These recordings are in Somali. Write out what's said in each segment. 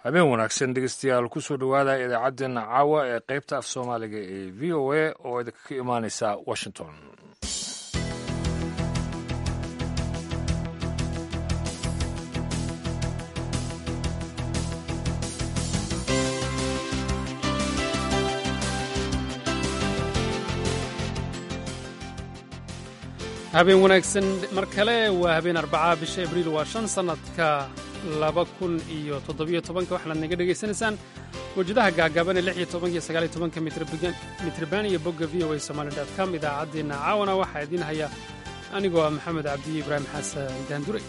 habeen wanaagsan dhegeystayaal kusoo dhowaada idaacaddeenna caawa ee qaybta af soomaaliga ee v o a oo idinka ka imaaneysa washington. habeen wanaagsan mar kale waa habeen arbacaa bisha abriil waa 5 sannadka 2017 waxaad naga dhegaysanaysaan wajadaha gaagaaban ee 16 iyo 19 mitrban iyo bogga voa somali.com. idaacaddeenna caawana waxaa idiin haya anigoo ah maxamed cabdiye ibraahim xasan daandure.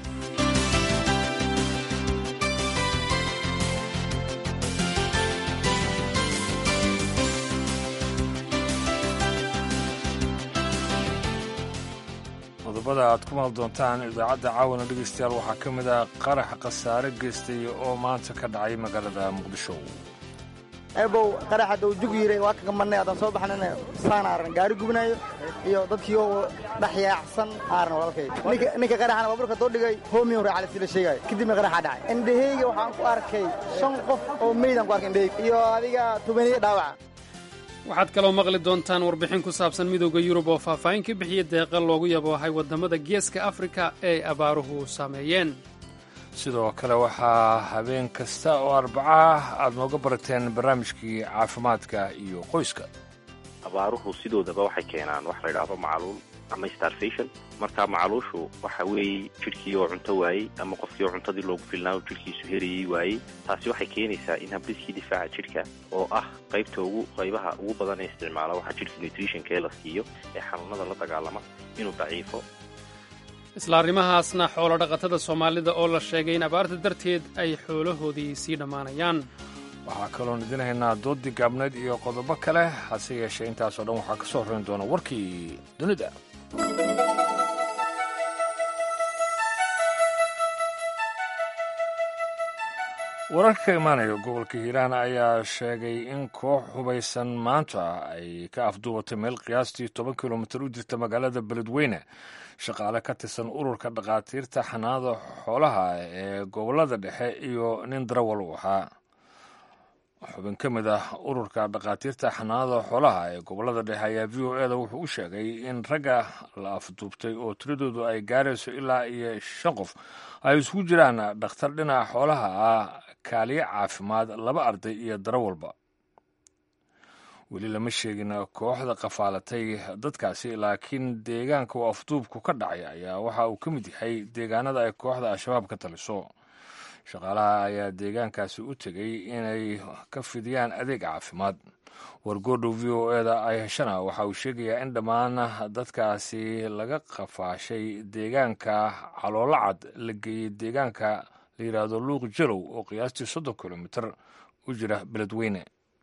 qodobada aad ku maqli doontaan idaacadda caawana dhegeystayaal waxaa ka mid ah qarax khasaare geystay oo maanta ka dhacay magaalada muqdisho. eebow qarax hadda uu jug yiray waa kaga marnay haddaan soo baxnayna saan aaran gaari gubinayo iyo dadkii oo dhaxyaacsan aaran walaalkay ninka qaraxana baabuurka doo dhigay hoomiyo raacay sida sheegay kadibna qaraxa dhacay indhahayga waxaan ku arkay 5 qof oo meedan ku arkay indhahayga iyo adiga 10 dhaawac. waxaad kaloo maqli doontaan warbixin ku saabsan midowda yurub oo faahfaahin ka bixiyey deeqa loogu yaboohay waddamada geeska afrika ee abaaruhu saameeyeen. sidoo kale waxaa habeen kasta oo arbacah aad nooga barateen barnaamijkii caafimaadka iyo qoyska. abaaruhu sidoodaba waxay keenaan wax la yidhaahdo macaluul ama starvation. marka macaluushu waxa weeye jidhkii oo cunto waayey ama qofkii oo cuntadii loogu filnaa oo jidhkiisu herayey waayey. taasi waxay keenaysaa in habdhiskii difaaca jidhka oo ah qaybaha ugu badan ee isticmaala waxa jidhka nutritionka ee la siiyo ee xanuunada la dagaalama inuu daciifo. isla arrimahaasna xoolo dhaqatada soomaalida oo la sheegay in abaarta darteed ay xoolahoodii sii dhammaanayaan. waxaa kaloon idin haynaa doodii gaabneed iyo qodobo kale hase yeeshee intaasoo dhan waxaa ka soo horrayn doona warkii dunida. wararka ka imaanaya gobolka hiiraan ayaa sheegay in koox hubaysan maanta ay ka afduubatay meel qiyaastii 10 kilomitir u jirta magaalada beledweyne shaqaale ka tirsan ururka dhakhaatiirta xanaanada xoolaha ee gobolada dhexe iyo nin darawal u ahaa. xubin ka mid ah ururka dhakhaatiirta xanaanada xoolaha ee gobolada dhexe ayaa v o eda wuxuu u sheegay in ragga la afduubtay oo tiradoodu ay gaarayso ilaa iyo 5 qof ay isugu jiraan dhakhtar dhinaca xoolaha ah, kaaliye caafimaad, 2 arday iyo darawalba. weli lama sheegin kooxda qafaalatay dadkaasi, laakiin deegaanka uu afduubku ka dhacay ayaa waxa uu ka mid yahay deegaanada ay kooxda al-shabaab ka taliso. shaqaalaha ayaa deegaankaasi u tegay inay ka fidiyaan adeeg caafimaad. wargoodhow v o eda ay heshana waxa uu sheegayaa in dhammaan dadkaasi laga qafaashay deegaanka caloolacad la geeyey deegaanka la yidhaahdo luuq jalow oo qiyaastii 30 kilomitir u jira beledweyne.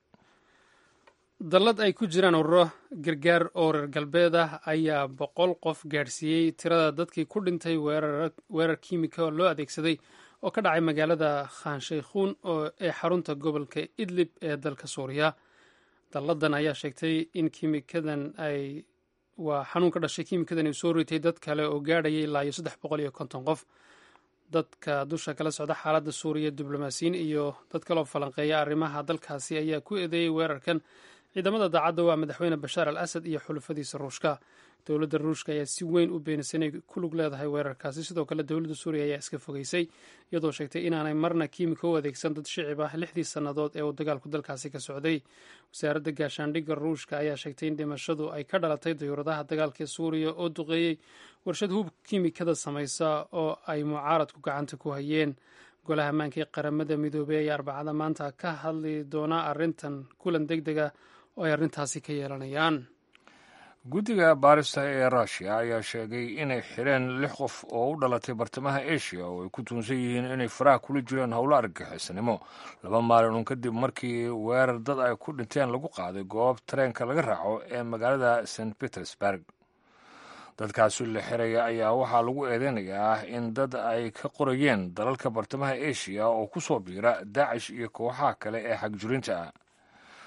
dallad ay ku jiraan ururo gargaar oo reer galbeed ah ayaa 100 qof gaadhsiiyey tirada dadkii ku dhintay weerar kiimika oo loo adeegsaday oo ka dhacay magaalada khanshaykhuun ee xarunta gobolka idlib ee dalka suuriya. dalladan ayaa sheegtay in xanuun ka dhashay kiimikadan ay soo ritay dad kale oo gaadhayay ilaa iyo 350 qof. dadka dusha kala socda xaaladda suuriya, diblomaasiyiin iyo dad kaloo falanqeeya arrimaha dalkaasi ayaa ku eedeeyey weerarkan ciidamada daacadda waa madaxweyne bashaar al asad iyo xulafadiisa ruushka. dowladda ruushka ayaa si weyn u beenisay inay ku lug leedahay weerarkaasi. sidoo kale dowladda suuriya ayaa iska fogeysay iyadoo sheegtay inaanay marna kiimika u adeegsan dad shicib ah 6 sannadood ee uu dagaalku dalkaasi ka socday. wasaaradda gaashaandhigga ruushka ayaa sheegtay in dhimashadu ay ka dhalatay dayuuradaha dagaalka ee suuriya oo duqeeyey warshad hub kiimikada samaysa oo ay mucaaradku gacanta ku hayeen. golaha ammaanka ee qaramada midoobey ayaa arbacada maanta ka hadli doona arrintan kulan degdega oo ay arrintaasi ka yeelanayaan. guddiga baarista ee ruushiya ayaa sheegay inay xireen 6 qof oo u dhalatay bartamaha asia oo ay ku tuunsan yihiin inay faraha kula jireen howlo argagixisanimo 2 maalin uun kadib markii weerar dad ay ku dhinteen lagu qaaday goob tareenka laga raaco ee magaalada st petersburg. dadkaasi la xiraya ayaa waxaa lagu eedeynayaa in dad ay ka qorayeen dalalka bartamaha asia oo ku soo biira daacish iyo kooxaha kale ee xagjurinta ah.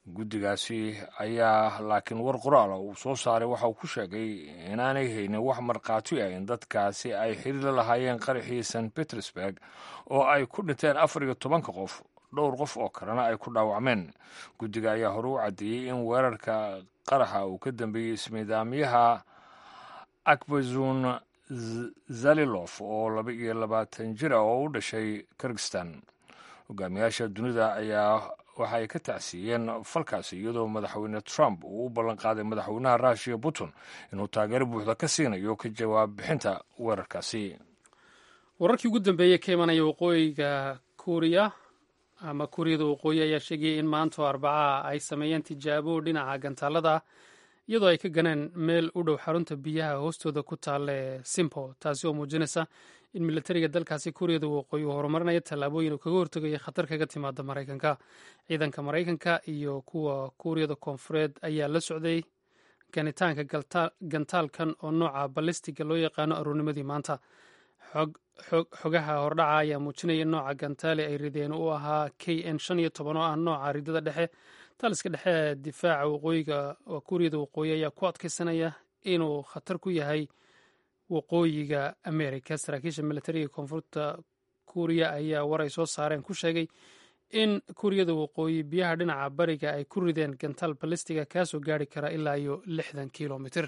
guddigaasi ayaa laakiin war qoraala uu soo saaray waxa uu ku sheegay inaanay haynin wax markhaati ah in dadkaasi ay xiriir la lahaayeen qaraxii st petersburg oo ay ku dhinteen 14 qof dhowr qof oo kalena ay ku dhaawacmeen. guddiga ayaa hore u caddeeyey in weerarka qaraxa uu ka dambeeyey ismiidaamyaha akbazun zalilof oo 22 jir ah oo u dhashay kirgistan. hogaamiyaasha dunida ayaa waxa ay ka tacsiiyeen falkaasi iyadoo madaxweyne Trump uu u ballan qaaday madaxweynaha Russia Putin inuu taageero buuxda ka siinayo ka jawaab bixinta weerarkaasi. wararkii ugu dambeeyey ka imanaya waqooyiga kuuriya ama kuuriyada waqooyi ayaa sheegayay in maanta oo Arbaca ay sameeyeen tijaabo dhinaca gantaalada iyadoo ay ka ganeen meel u dhow xarunta biyaha hoostooda ku taale Simpo, taasi oo muujinaysa in militariga dalkaasi kuuriyada waqooyi uu horumarinaya tallaabooyin uu kaga hortagaya khatar kaga timaada Maraykanka. ciidanka Maraykanka iyo kuwa kuuriyada koonfureed ayaa la socday ganitaanka gantaalkan oo nooca balistiga loo yaqaano aroornimadii maanta. xogaha hordhaca ayaa muujinaya in nooca gantaale ay rideen uu ahaa KN-15 oo ah nooca ridada dhexe. taliska dhexe ee difaaca waqooyiga kuuriyada waqooyi ayaa ku adkaysanaya inuu khatar ku yahay waqooyiga Amerika. saraakiisha militariga koonfurta kuuriya ayaa war ay soo saareen ku sheegay in kuuriyada waqooyi biyaha dhinaca bariga ay ku rideen gantaal balistiga kaasoo gaari kara ilaa iyo 60 kilomitir.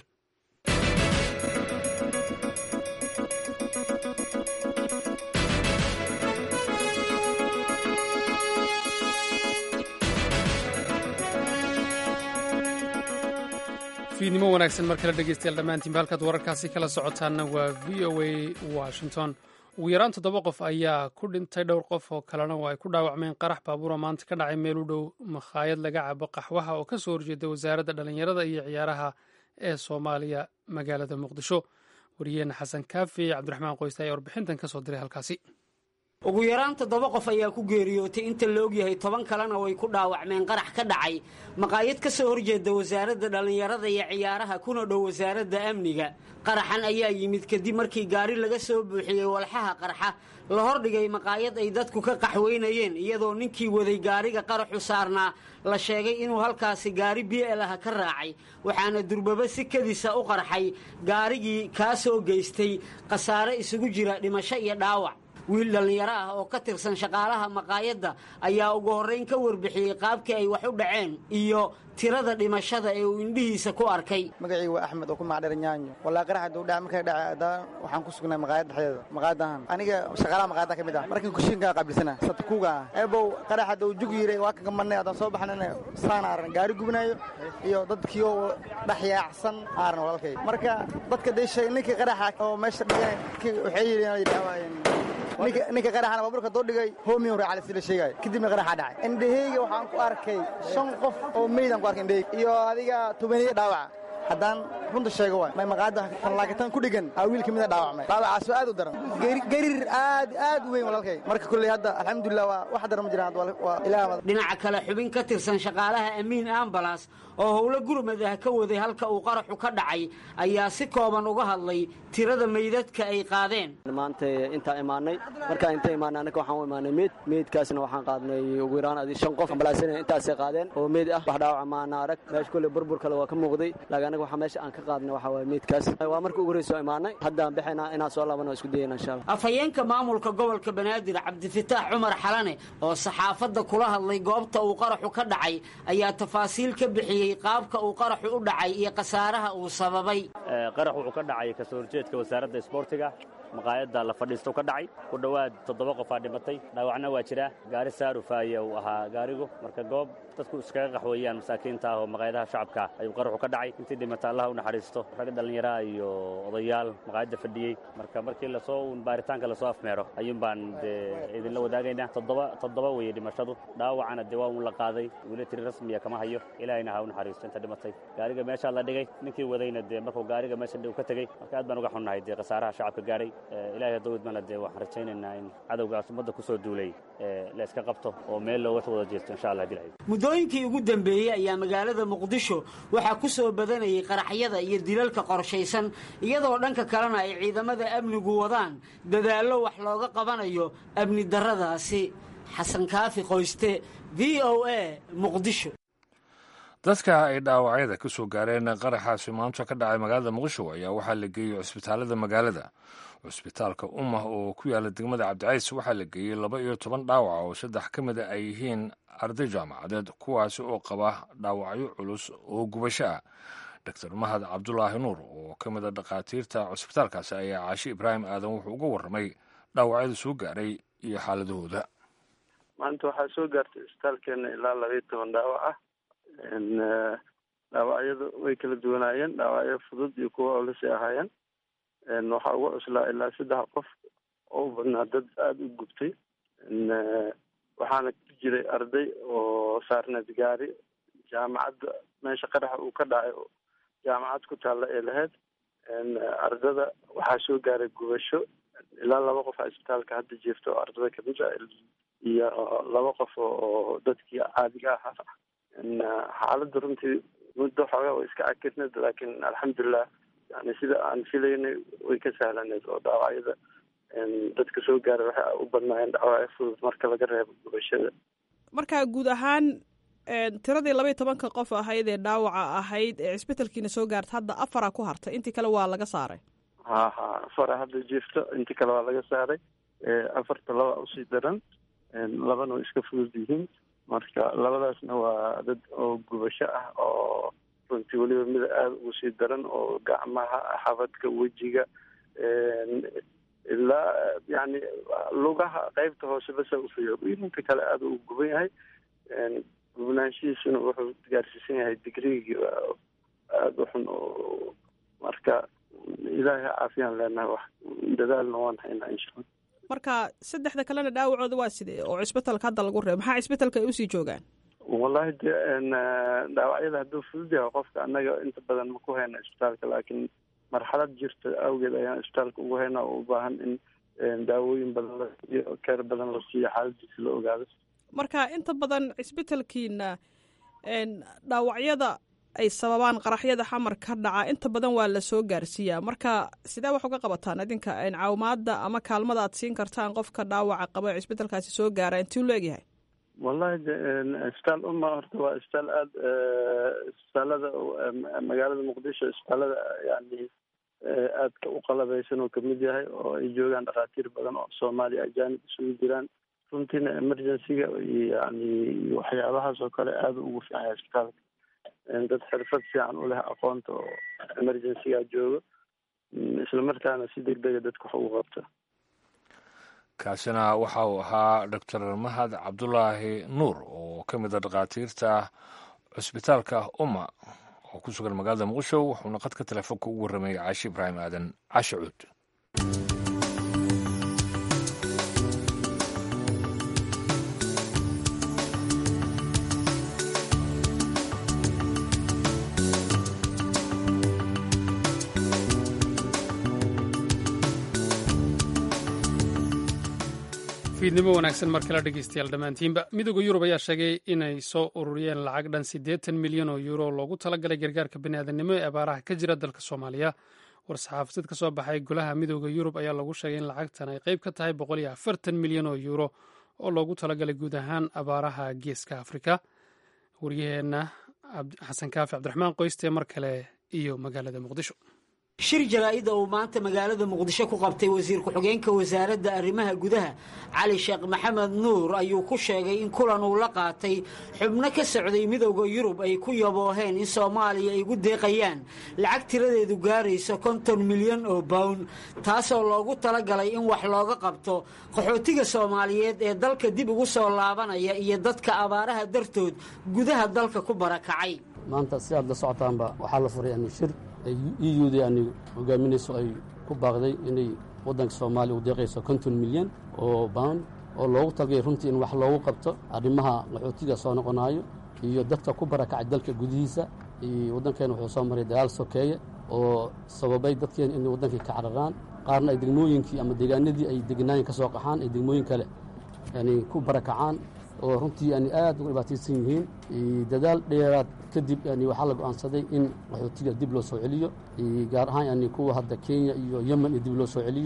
fiidnimo wanaagsan mar kale dhegeystayaal dhammaantiinba halkaad wararkaasi kala socotaanna waa v o a washington. ugu yaraan 7 qof ayaa ku dhintay, dhowr qof oo kalena waa ay ku dhaawacmeen qarax baabuura maanta ka dhacay meel u dhow makhaayad laga cabo qaxwaha oo ka soo horjeeda wasaaradda dhallinyarada iyo ciyaaraha ee Soomaaliya magaalada Muqdisho. wariyeena xasan kaafi cabdiraxmaan qoyste ayaa warbixintan ka soo diray halkaasi. ugu yaraan 7 qof ayaa ku geeriyootay inta la ogyahay 10 kalena way ku dhaawacmeen qarax ka dhacay maqaayad ka soo horjeeda wasaaradda dhallinyarada iyo ciyaaraha kuna dhow wasaaradda amniga. qaraxan ayaa yimid kadib markii gaari laga soo buuxiyey walxaha qarxa la hordhigay maqaayad ay dadku ka qaxweynayeen, iyadoo ninkii waday gaariga qaraxu saarnaa la sheegay inuu halkaasi gaari bielaha ka raacay, waxaana durbaba si kadisa u qarxay gaarigii kaa soo geystay khasaare isugu jira dhimasho iyo dhaawac. wiil dhallinyaro ah oo ka tirsan shaqaalaha maqaayadda ayaa ugu horrayn ka warbixiyey qaabkii ay wax u dhaceen iyo tirada dhimashada ee uu indhihiisa ku arkay. magacii waa Axmed oo ku magacdheer Nyaanyo. walaa qaraxa duu dhac markay dhacay waxaan ku sugnay maqaayad dhexdeeda. maqaayadahan aniga shaqaalaha maqaayadda kamid ah markan kushiinka qaabilsana sadkuuga eebow qaraxa duu jug yiray waa ka gamanay adan soo baxnay saanaaran gaari gubnayo iyo dadkii oo dhaxyaacsan aaran walaalkay. marka dadka deeshay ninkii qaraxa oo meesha dhigay waxay yiraahdeen dhaawayeen ninka qaraxana baabuurka doo dhigay hoomiyo raacay sida sheegay kadibna qaraxa dhacay. indhahayga waxaan ku arkay 5 qof oo meedan ku arkay indhahayga iyo adiga 10 dhaawac. haddaan runta sheego waay may maqaayadda laagatan ku dhigan wiilka mid dhaawacmay dhaawacaas aad u daran gariir aad u weyn walaalkay. marka kulli hadda alxamdulillah waa wax daran ma jiraan waa ilaahay. dhinaca kale xubin ka tirsan shaqaalaha Amiin Ambulance oo howlo gurmad ah ka waday halka uu qaraxu ka dhacay ayaa si kooban uga hadlay tirada meydadka ay qaadeen. maanta inta imaanay anaga waxaan u imaanay meydkaasna waxaan qaadnay ugu yaraan 5 qof ambalaas intaas ay qaadeen oo meyd ah. wax dhaawac maana arag meesha kulli burbur kale waa ka muuqday laakiin waxa meesha aan ka qaadnay waxa waa meydkaas. waa markii ugu horreysay imaanay hadda aan bixinaa inaan soo laabano isku dayayna insha Allah. afhayeenka maamulka gobolka Banaadir Cabdifataax Cumar Xalane oo saxaafadda kula hadlay goobta uu qaraxu ka dhacay ayaa tafaasiil ka bixiyay qaabka uu qaraxu u dhacay iyo khasaaraha uu sababay. qaraxu wuxuu ka dhacay ka soo horjeedka wasaaradda isboortiga maqaayadda la fadhiisto ka dhacay ku dhawaad 7 qof aa dhimatay, dhaawacna waa jira. gaari saarufaaya uu ahaa gaarigu, marka goob dadku iskaga qaxweeyaan masaakiinta ah oo maqaayadaha shacabka ayuu qaraxu ka dhacay. intii dhimata Allah u naxariisto rag dhalinyaro iyo odayaal maqaayadda fadhiyay. markii la soo baaritaanka la soo afmeero ayuun baan idin la wadaagaynaa 7 way dhimashadu, dhaawacana waa uu la qaaday. wiilatiri rasmiya kama hayo, ilaahayna ha u naxariisto inta dhimatay. gaariga meesha la dhigay ninkii wadayna markuu gaariga meesha ka tagay, marka aad baan uga xunnahay khasaaraha shacabka gaaray. ilaahay hadduu idmana waxaan rajaynaynaa in cadowgaas ummadda ku soo duulay la iska qabto oo meel looga wada jeesto insha Allah dilay. muddooyinkii ugu dambeeyey ayaa magaalada Muqdisho waxaa ku soo badanayay qaraxyada iyo dilalka qorshaysan, iyadoo dhanka kalena ay ciidamada amnigu wadaan dadaallo wax looga qabanayo amni darradaasi. xasan kaafi qoyste, VOA, Muqdisho. dadka ay dhaawacyada ka soo gaareen qaraxaasi maanta ka dhacay magaalada muqdisho ayaa waxaa la geeyey cusbitaalada magaalada. cusbitaalka ummah oo ku yaala degmada cabdicays waxaa la geeyey 12 dhaawac oo 3 ka mid a ay yihiin arday jaamacadeed kuwaasi oo qaba dhaawacyo culus oo gubasho ah. dr mahad cabdulaahi nuur oo ka mid a dhakhaatiirta cusbitaalkaasi ayaa caashi ibraahim aadan wuxuu uga warramay dhaawacyada soo gaaray iyo xaaladahooda. maanta waxaa soo gaartay isbitaalkeena ilaa 12 dhaawac ah. dhaawacyadu way kala duwanaayeen, dhaawacyo fudud iyo kuwa olasi ahaayeen. waxaa uga cuslaa ilaa 3 qof oo u badnaa dad aada u gubtay. waxaana ku jiray arday oo saarneed gaari jaamacadda meesha qaraxa uu ka dhacay jaamacad ku taalla ee lahayd. ardada waxaa soo gaaray gubasho ilaa 2 qof a isbitaalka hadda jeefta oo ardada kamid ah iyo 2 qof oo dadkii caadiga ahaa. xaaladda runtii muddo xoogaa way iska cakirneed, laakiin alxamdulilah yani sida aan filaynay way ka sahlaneed oo dhaawacyada dadka soo gaaray waxay u badnaayeen dhaawacyo fudud marka laga reebo gubashada. marka guud ahaan tiradii 12 qof ahayd ee dhaawaca ahayd ee cisbitalkiina soo gaarta hadda 4 ku hartay, intii kale waa laga saaray. ha 4 hadda jiifto, intii kale waa laga saaray. 4 2 usii daran, 2 way iska fudud yihiin. marka 2daasna waa dad oo gubasho ah oo runtii weliba mid aada ugu sii daran oo gacmaha, xabadka, wejiga ilaa yani lugaha qaybta hoose basa ufiyo. inta kale aada uu guban yahay. gubnaanshihiisuna wuxuu gaarsiisan yahay digriigii aada u xun oo marka ilaahay caafiyaan leenahay. wax dadaalna waan haynaa insha allah. marka 3 kalena dhaawacooda waa sidee oo cisbitalka hadda lagu reebo? maxaa cisbitalka ay usii joogaan? wallahi de dhaawacyada hadduu fudud yahay qofka annaga inta badan ma ku hayna isbitaalka, laakiin marxalad jirta awgeed ayaan isbitaalka ugu hayna oo u baahan in daawooyin badan la siiyo, keer badan la siiyo, xaaladiisa la ogaado. marka inta badan cisbitalkiina dhaawacyada ay sababaan qaraxyada xamar ka dhaca inta badan waa la soo gaarsiiyaa. marka sidee wax uga qabataan idinka caawimaada ama kaalmada aad siin kartaan qofka dhaawaca qaba ee cisbitalkaasi soo gaara intuu la egyahay? wallahi isbitaal umma horta waa isbitaal aada isbitaalada magaalada muqdisho isbitaalada yani aadka u qalabeysan oo kamid yahay oo ay joogaan dhakhaatiir badan oo soomaaliya ajaanib isugu jiraan. runtiina emergencyga yani waxyaabahaas oo kale aada ugu fiican yahay isbitaalka. dad xirfad fiican u leh aqoonta oo emergencyga joogo, isla markaana si degdega dadka wax ugu qabta. kaasina waxa uu ahaa dr mahad cabdulaahi nuur oo ka mid a dhakhaatiirta cusbitaalka umma oo ku sugan magaalada muqdisho. wuxuuna qadka telefoonka ugu warramayay caashi ibraahim aadan. cashe cuud. fiidnimo wanaagsan mar kale dhegeystayaal dhammaantiinba. midooda yurub ayaa sheegay inay soo ururiyeen lacag dhan 80 milyan oo yuuro loogu talagalay gargaarka bini'aadanimo ee abaaraha ka jira dalka soomaaliya. war-saxaafadeed ka soo baxay golaha midooda yurub ayaa lagu sheegay in lacagtan ay qayb ka tahay 140 milyan oo yuuro oo loogu talagalay guud ahaan abaaraha geeska afrika. waryaheenna xasan kaafi cabdiraxmaan qoyste mar kale iyo magaalada muqdisho. shir jaraa'id oo maanta magaalada muqdisho ku qabtay wasiir ku-xigeenka wasaaradda arrimaha gudaha cali sheekh maxamed nuur ayuu ku sheegay in kulan uu la qaatay xubno ka socday midowda yurub ay ku yabooheen in soomaaliya ay ugu deeqayaan lacag tiradeedu gaarayso 50 milyan oo bawn, taasoo loogu talagalay in wax looga qabto qaxootiga soomaaliyeed ee dalka dib ugu soo laabanaya iyo dadka abaaraha dartood gudaha dalka ku barakacay. maanta si aad la socotaanba waxaa la furay shir EUda yani hogaaminayso ay ku baaqday inay waddanka soomaaliya u deeqayso 50 milyan oo bawn oo loogu talagay runtii in wax loogu qabto arrimaha qaxootiga soo noqonayo iyo dadka ku barakacay dalka gudihiisa. waddankeena wuxuu soo maray dagaal sokeeye oo sababay dadkeena inay waddankii ka cararaan, qaarna ay degmooyinkii ama deegaanadii ay deganaayeen ka soo qaxaan ay degmooyin kale yani ku barakacaan oo runtii yani aad uga dhibaataysan yihiin. dadaal dheeraad kadib yani waxaa la go'aansaday in qaxootiga dib loo soo celiyo, gaar ahaan yani kuwa hadda Kenya iyo Yemen dib loo soo celiyo.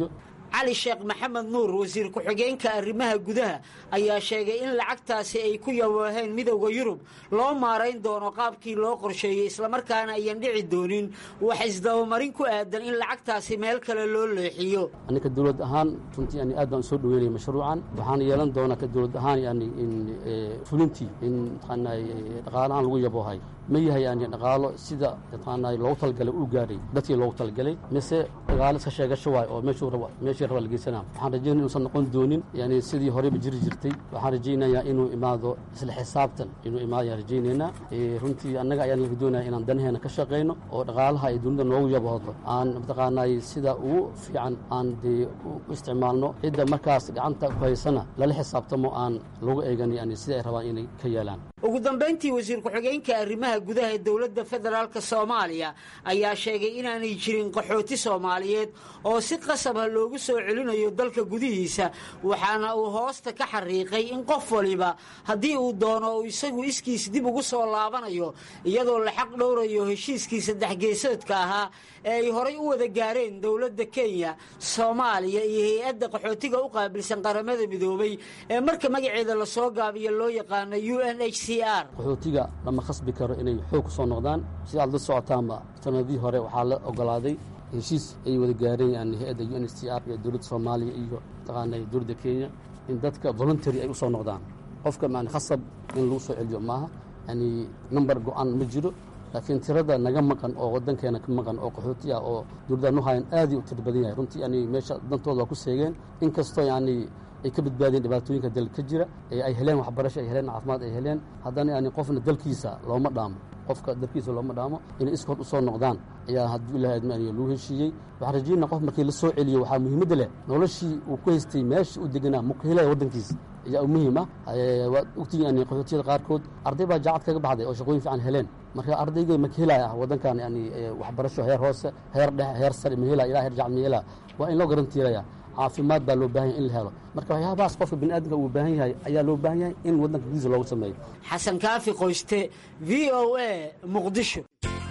cali sheekh maxamed nuur wasiir ku-xigeenka arrimaha gudaha ayaa sheegay in lacagtaasi ay ku yabooheen midowda yurub loo maarayn doono qaabkii loo qorsheeyey islamarkaana ayan dhici doonin wax isdabamarin ku aadan in lacagtaasi meel kale loo leexiyo. annika dowlad ahaan runtii yani aad baan soo dhaweynaya mashruucan waxaan yeelan doonaa ka dowlad ahaan yani in fulintii in dhaqaalahaan lagu yaboohay ma yahay yani dhaqaalo sida loogu talgalay uu gaadhay dadkii loogu talgalay mise dhaqaalo iska sheegasho waay oo meeshii raba la geysanaa. waxaan rajaynaya inuusan noqon doonin yani sidii horeyba jiri jirtay. waxaan rajaynayaa inuu imaado isla xisaabtan inuu imaado ayaan rajaynaynaa. runtii annaga ayaan laga doonaya inaan danaheena ka shaqayno oo dhaqaalaha ay dunida noogu yaboodo aan mataqaanay sida ugu fiican aan dee u isticmaalno cidda markaas gacanta ku haysana lala xisaabtamo aan lagu eegan yani sida ay rabaan inay ka yeelaan. ugu dambayntii wasiir ku-xigeenka arrimaha gudaha ee dowladda federaalka soomaaliya ayaa sheegay inaanay jirin qaxooti soomaaliyeed oo si qasabha loogu soo celinayo dalka gudihiisa waxaana uu hoosta ka xariiqay in qof waliba haddii uu doono uu isagu iskiis dib ugu soo laabanayo iyadoo la xaq dhowrayo heshiiskii 3 geesoodka ahaa ee ay horay u wada gaareen dowladda kenya soomaaliya iyo hay-adda qaxootiga u qaabilsan qaramada midoobay ee marka magaceeda lasoo gaabiyo loo yaqaano UNHCR. qaxootiga lama khasbi karo inay xoog ku soo noqdaan sida aad la socotaanba sanadihii hore waxaa la ogolaaday heshiis ay wada gaareen yani hay-adda UNHCR iyo dowladda soomaaliya iyo taqaanay dowladda kenya in dadka voluntary ay u soo noqdaan. qofka yani khasab in lagu soo celiyo maaha yani number go-an ma jiro laakiin tirada naga maqan oo waddankeena ka maqan oo qaxooti ah oo dowladda nu hayan aad u tir badan yahay runtii yani meesha dantooda waa ku seegeen inkastoo yani ay ka badbaadeen dhibaatooyinka dalka ka jira ee ay heleen waxbarasho ay heleen caafimaad ay heleen haddana yani qofna dalkiisa looma dhaamo qofka dalkiisa looma dhaamo inay iskood u soo noqdaan ayaa hadduu ilaahay admaaniyo lagu heshiiyey. waxaan rajaynaa qof markii la soo celiyo waxaa muhiimadda leh noloshii uu ku haystay meesha u deganaa ma ku helaya waddankiisa ayaa muhiim ah. waad ogtihiin yani qaxootiyada qaarkood arday baa jaacad kaga baxday oo shaqooyin fiican heleen marka ardayga ma ka helaya waddankan yani waxbarasho heer hoose heer dhexe heer sare ma helaya ilaa heer jaacad ma helaya waa in loo garantiiraya caafimaad baa loo baahan yahay in la helo marka waxyaabahaas qofka bini'aadamka uu baahan yahay ayaa loo baahan yahay in waddanka gudihiisa loogu sameeyo. xasan kaafi qoyste VOA muqdisho.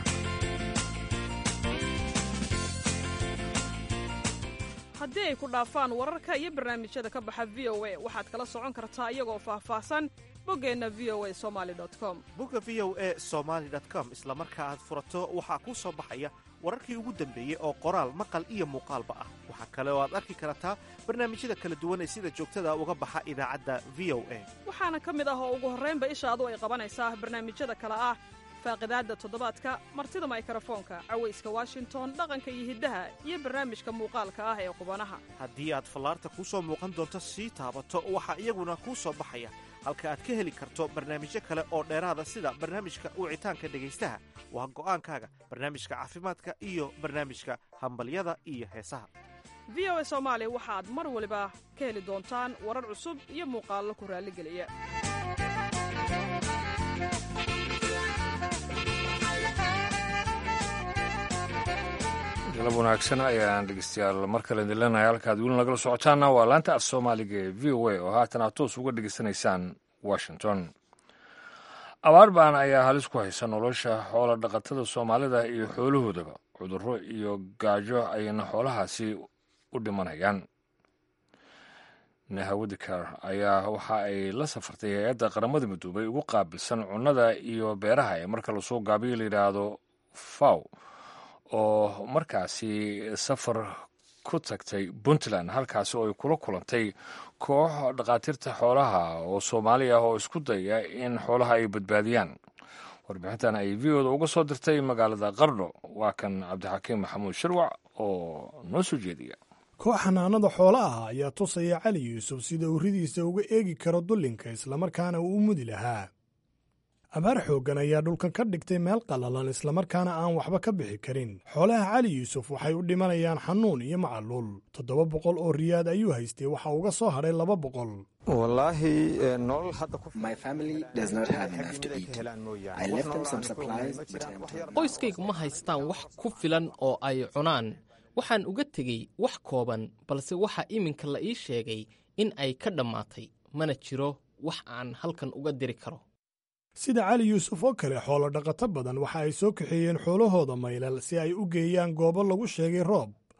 haddii ay ku dhaafaan wararka iyo barnaamijyada ka baxa VOA waxaad kala socon kartaa iyagoo faahfaahsan boggeenna VOA Somali.com. bogga VOA Somali.com isla marka aad furato waxaa kuu soo baxaya wararkii ugu dambeeyey oo qoraal maqal iyo muuqaalba ah. waxaa kale oo aad arki kartaa barnaamijyada kala duwan ee sida joogtada uga baxa idaacadda VOA. waxaana ka mid ah oo ugu horraynba ishaadu ay qabanaysaa barnaamijyada kale ah faaqidaadda toddobaadka martida mikrofoonka cawayska washington dhaqanka iyo hiddaha iyo barnaamijka muuqaalka ah ee qubanaha. haddii aad fallaarta kuu soo muuqan doonto sii taabato waxaa iyaguna kuu soo baxaya halka aad ka heli karto barnaamijyo kale oo dheeraada sida barnaamijka wicitaanka dhegaystaha waa go'aankaaga barnaamijka caafimaadka iyo barnaamijka hambalyada iyo heesaha. VOA Soomaali waxaad mar waliba ka heli doontaan warar cusub iyo muuqaallo ku raalligeliya. galab wanaagsan ayaan dhegeystayaal mar kale idin leenahay halkaad weli nagala socotaana waa laanta af soomaaliga ee v o a oo haatan aad toos uga dhegeysanaysaan washington. abaar baan ayaa halis ku haysa nolosha xoola dhaqatada soomaalida iyo xoolahoodaba cudurro iyo gaajo ayayna xoolahaasi u dhimanayaan. nahawadikar ayaa waxa ay la safartay hay-adda qaramada midoobay ugu qaabilsan cunnada iyo beeraha ee marka lasoo gaabiyo la yidhaahdo faw oo markaasi safar ku tagtay puntland halkaasi oo ay kula kulantay koox dhakhaatiirta xoolaha oo soomaali ah oo isku daya in xoolaha ay badbaadiyaan. warbixintan ay v-oda uga soo dirtay magaalada qardho waa kan cabdixakiim maxamuud shirwac oo noo soo jeediya. koox xanaanada xoola ah ayaa tusaya cali yuusuf sida uu ridiisa uga eegi karo dullinka islamarkaana uu u mudi lahaa. abaar xooggan ayaa dhulkan ka dhigtay meel qallalan islamarkaana aan waxba ka bixi karin. xoolaha cali yuusuf waxay u dhimanayaan xanuun iyo macaluul. 700 oo riyaad ayuu haystay waxa uga soo hadhay 200. wallaahi nolol hadda qoyskaygu ma haystaan wax ku filan oo ay cunaan. waxaan uga tegey wax kooban balse waxaa iminka la ii sheegay in ay ka dhammaatay mana jiro wax aan halkan uga diri karo. sida cali yuusuf oo kale xoolo dhaqato badan waxa ay soo kaxeeyeen xoolahooda maylal si ay u geeyaan goobo lagu sheegay roob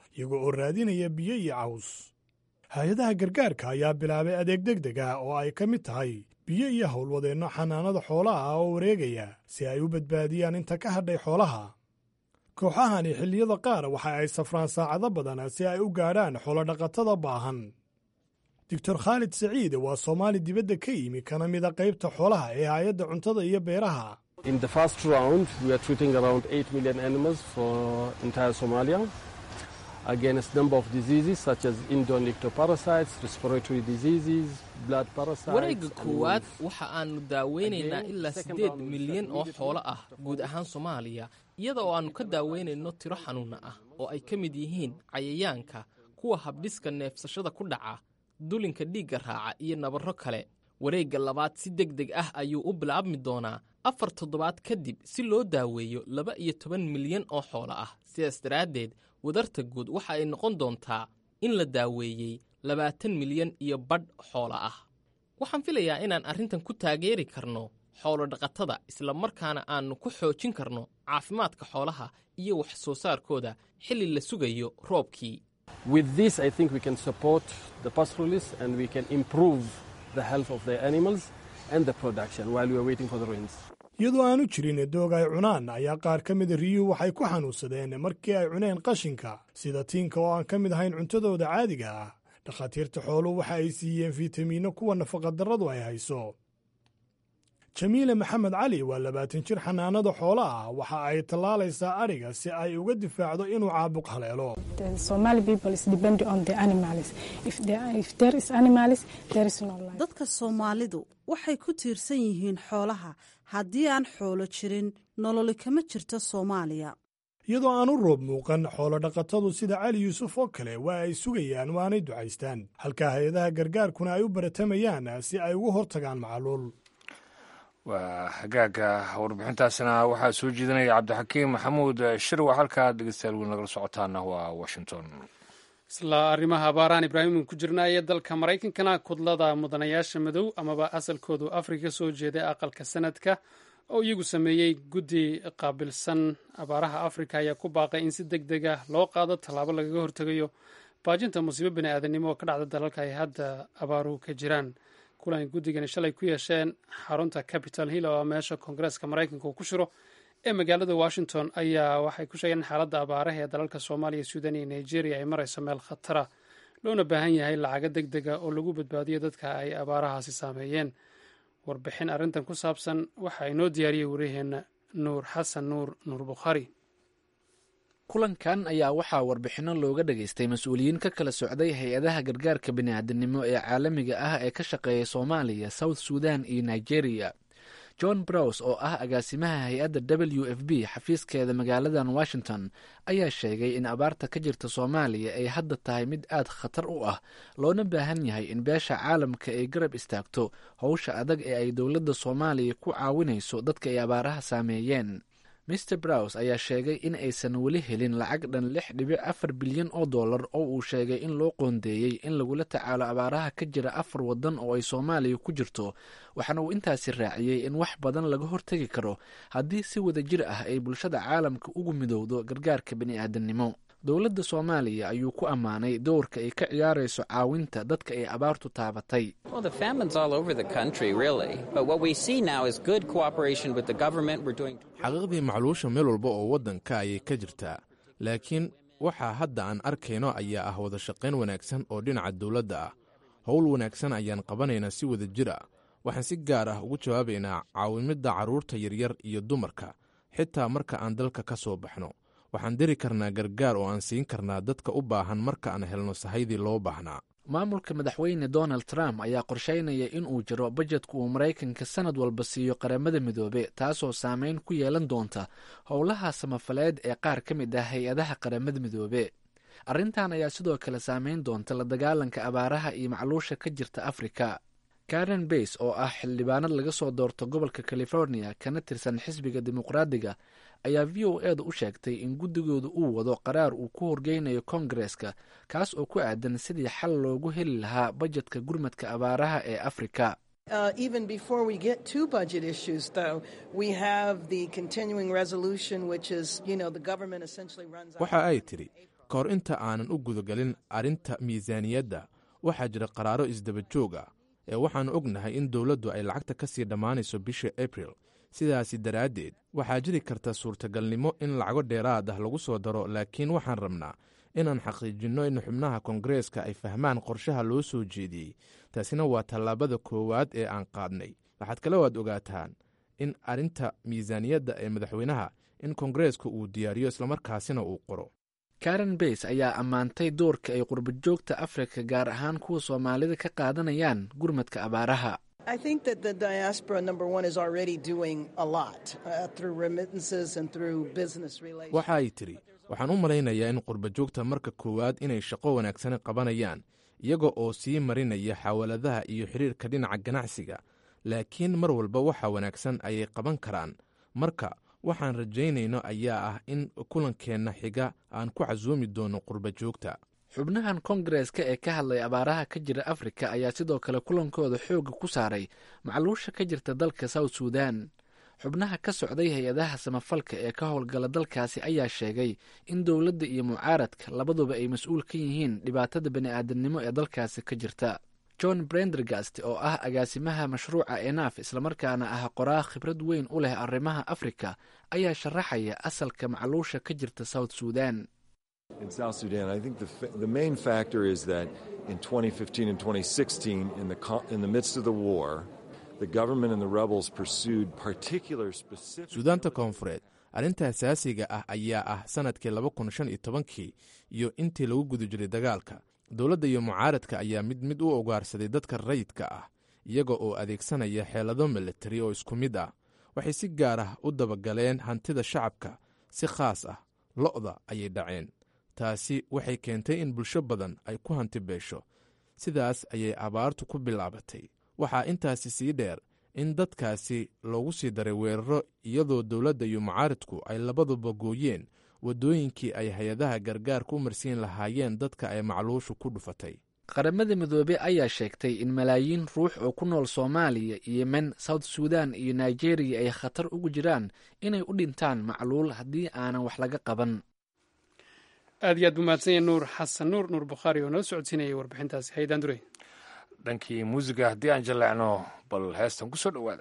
iyagoo oo raadinaya biyo iyo caws. hay-adaha gargaarka ayaa bilaabay adeeg degdeg ah oo ay ka mid tahay biyo iyo howlwadeenno xanaanada xoolaha ah oo wareegaya si ay u badbaadiyaan inta ka hadhay xoolaha. kooxahani xilliyada qaar waxa ay safraan saacado badan si ay u gaadhaan xoolodhaqatada baahan. doctor khaalid saciid waa Soomaali dibadda ka yimi kana mida qaybta xoolaha ee hay-adda cuntada iyo beeraha. In the first round, we are treating around 8 million animals for entire Somalia against number of diseases such as indolent ectoparasites, respiratory diseases, blood parasites. wareegga koowaad waxa aanu daaweynaynaa ilaa 8 milyan oo xoolo ah guud ahaan Soomaaliya, iyada oo aanu ka daaweynayno tiro xanuuna ah oo ay ka mid yihiin cayayaanka, kuwa habdhiska neefsashada ku dhaca, dulinka dhiigga raaca iyo nabarro kale. wareegga labaad si degdeg ah ayuu u bilaabmi doonaa 4 toddobaad kadib si loo daaweeyo 12 milyan oo xoolo ah. sidaas daraaddeed wadarta guud waxa ay noqon doontaa in la daaweeyey 20 milyan iyo badh xoolo ah. waxaan filayaa inaan arrintan ku taageeri karno xoolo dhaqatada, isla markaana aanu ku xoojin karno caafimaadka xoolaha iyo wax soo saarkooda xilli la sugayo roobkii. With this, I think we can support the pastoralists and we can improve the health of the animals and the production while we are waiting for the rains. iyadoo aanu jirin doog ay cunaan ayaa qaar ka mida riyuhu waxay ku xanuunsadeen markii ay cuneen qashinka sida tiinka oo aan ka mid ahayn cuntadooda caadiga ah. dhakhaatiirta xooluhu waxa ay siiyeen fiitamiino kuwa nafaqadarradu ay hayso. jamiile maxamed cali waa 20 jir xanaanada xoolaha ah. waxa ay tallaalaysaa adhiga si ay uga difaacdo inuu caabuq haleelo. dadka Soomaalidu waxay ku tiirsan yihiin xoolaha. haddii aan xoolo jirin nololi kama jirto Soomaaliya. iyadoo aanu roob muuqan, xoolo dhaqatadu sida cali yuusuf oo kale waa ay sugayaan waanay ducaystaan, halka hay-adaha gargaarkuna ay u baratamayaan si ay uga hortagaan macaluul. waa hagaaga warbixintaasina waxaa soo jeedinaya cabdixakiim maxamuud shirwa. halkaad dhegeystayaal weyn nagala socotaana waa Washington. isla arrimaha abaaraan ibraahim ku jirnaaye dalka maraykankana kudlada mudanayaasha madow amaba asalkoodu afrika soo jeeday aqalka sanadka oo iyagu sameeyey guddi qaabilsan abaaraha afrika ayaa ku baaqay in si deg deg ah loo qaado tallaabo lagaga hortegayo baajinta musiibo bini aadanimo oo ka dhacda dalalka ay hadda abaaruhu ka jiraan. kulan guddigani shalay ku yeesheen xarunta Capitol Hill oo meesha koongareeska maraykanka uu ku shiro ee magaalada Washington ayaa waxay ku sheegeen xaaladda abaaraha ee dalalka Soomaaliya, Suudaan iyo Nigeria ay marayso meel khatara, loona baahan yahay lacago degdega oo lagu badbaadiyo dadka ay abaarahaasi saameeyeen. warbixin arrintan ku saabsan waxa inoo diyaariyey wariyaheenna nuur xasan nuur Bukhari. kulankan ayaa waxaa warbixinno looga dhageystay mas-uuliyiin ka kala socday hay-adaha gargaarka bini'aadanimo ee caalamiga ah ee ka shaqeeya Soomaaliya, South Sudan iyo Nigeria. John Browse oo ah agaasimaha hay-adda WFP xafiiskeeda magaaladan Washington ayaa sheegay in abaarta ka jirta Soomaaliya ay hadda tahay mid aad khatar u ah, loona baahan yahay in beesha caalamka ay garab istaagto howsha adag ee ay dowladda Soomaaliya ku caawinayso dadka ay abaaraha saameeyeen. Mr Browse ayaa sheegay in aysan weli helin lacag dhan 6.4 bilyan oo dollar oo uu sheegay in loo qoondeeyey in lagula tacaalo abaaraha ka jira 4 waddan oo ay Soomaaliya ku jirto, waxaana uu intaasi raaciyey in wax badan laga hortagi karo haddii si wada jir ah ay bulshada caalamka ugu midowdo gargaarka bini'aadanimo. dowladda Soomaaliya ayuu ku ammaanay doorka ay ka ciyaarayso caawinta dadka ay abaartu taabatay. xaqiiqdii macluusha meel walba oo waddanka ayay ka jirtaa, laakiin waxaa hadda aan arkayno ayaa ah wada shaqayn wanaagsan oo dhinaca dowladda ah. howl wanaagsan ayaan qabanaynaa si wada jir ah. waxaan si gaar ah ugu jawaabaynaa caawimidda carruurta yaryar iyo dumarka, xitaa marka aan dalka ka soo baxno. waxaan diri karnaa gargaar oo aan siin karnaa dadka u baahan marka aan helno sahaydii loo baahnaa. maamulka madaxweyne Donald Trump ayaa qorsheynaya in uu jiro bajedka uu Maraykanka sanad walba siiyo qaramada midoobe, taasoo saameyn ku yeelan doonta howlaha samafaleed ee qaar ka mid ah hay-adaha qaramada midoobe. arrintan ayaa sidoo kale saameyn doonta la dagaalanka abaaraha iyo macluusha ka jirta Afrika. Karen Bass oo ah xildhibaanad laga soo doorto gobolka California kana tirsan xisbiga dimuqraadiga ayaa VOA-da u sheegtay in guddigoodu uu wado qaraar uu ku horgeynayo Koongareeska, kaas oo ku aadan sidii xal loogu heli lahaa bajedka gurmadka abaaraha ee Afrika. Even before we get to budget issues, though, we have the continuing resolution, which is, the government essentially runs out. waxa ay tidhi ka hor inta aanan u gudagelin arrinta miisaaniyadda waxaa jira qaraaro isdaba joog ah ee waxaannu ognahay in dowladdu ay lacagta ka sii dhammaanayso bisha abril sidaasi daraaddeed waxaa jiri karta suurtagalnimo in lacago dheeraad ah lagu soo daro laakiin waxaan rabnaa inaan xaqiijinno in xubnaha koongareeska ay fahmaan qorshaha loo soo jeediyey taasina waa tallaabada koowaad ee aan qaadnay waxaad kale waad ogaataan in arrinta miisaaniyadda ee madaxweynaha in koongareeska uu diyaariyo islamarkaasina uu qoro karen bays ayaa ammaantay doorka ay qurbajoogta afrika gaar ahaan kuwa soomaalida ka qaadanayaan gurmadka abaaraha I think that the diaspora, number one, is already doing a lot through remittances and through business relations. waxa ay tidhi waxaan u malaynayaa in qurbajoogta marka koowaad inay shaqo wanaagsan qabanayaan iyaga oo sii marinaya xawaaladaha iyo xiriirka dhinaca ganacsiga laakiin mar walba waxa wanaagsan ayay qaban karaan marka waxaan rajaynayno ayaa ah in kulankeenna xiga aan ku casuumi doono qurbajoogta xubnahan koongareeska ee ka hadlay abaaraha ka jira afrika ayaa sidoo kale kulankooda xoogga ku saaray macluusha ka jirta dalka south sudan xubnaha ka socday hay-adaha samafalka ee ka howlgala dalkaasi ayaa sheegay in dowladda iyo mucaaradka labaduba ay mas-uul ka yihiin dhibaatada bani'aadamnimo ee dalkaasi ka jirta john brendergast oo ah agaasimaha mashruuca enaf islamarkaana ah qoraa khibrad weyn u leh arrimaha afrika ayaa sharaxaya asalka macluusha ka jirta south sudan In South Sudan, I think the main factor is that in 2015 and 2016, in the midst of the war, the government and the rebels pursued particular specific... suudaanta koonfureed arrinta asaasiga ah ayaa ah sanadkii 2015 iyo intii lagu guda jiray dagaalka dowladda iyo mucaaradka ayaa mid u ugaarsaday dadka rayidka ah iyaga oo adeegsanaya xeelado militari oo isku mid ah waxay si gaar ah u dabagaleen hantida shacabka si khaas ah lo'da ayay dhaceen taasi waxay keentay in bulsho badan ay ku hanti beesho sidaas ayay abaartu ku bilaabatay waxaa intaasi sii dheer in dadkaasi loogu sii daray weeraro iyadoo dowladda iyo mucaaradku ay labaduba gooyeen waddooyinkii ay hay-adaha gargaarka u marsiin lahaayeen dadka ay macluushu ku dhufatay qaramada midoobey ayaa sheegtay in malaayiin ruux oo ku nool soomaaliya yemen south sudan iyo nigeriya ay khatar ugu jiraan inay u dhintaan macluul haddii aanan wax laga qaban aad iyo aad buu mahadsanya nuur xasan nuur bukhaari oo noo socodsiinayay warbixintaasi haydaan durey dhankii muusiga haddii aan jaleecno bal heestan ku soo dhowaada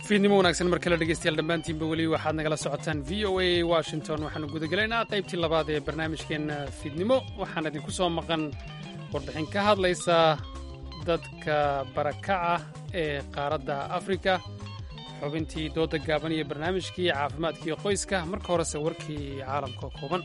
fiidnimo wanaagsan mar kale dhegeystayaal dhammaantiinba weli waxaad nagala socotaan v o a washington waxaanu gudagelaynaa qaybtii labaad ee barnaamijkeenna fiidnimo waxaan idinku soo maqan warbixin ka hadlaysa dadka barakaca ee qaaradda afrika xubintii dooda gaaban iyo barnaamijkii caafimaadkii qoyska marka horese warkii caalamka kooban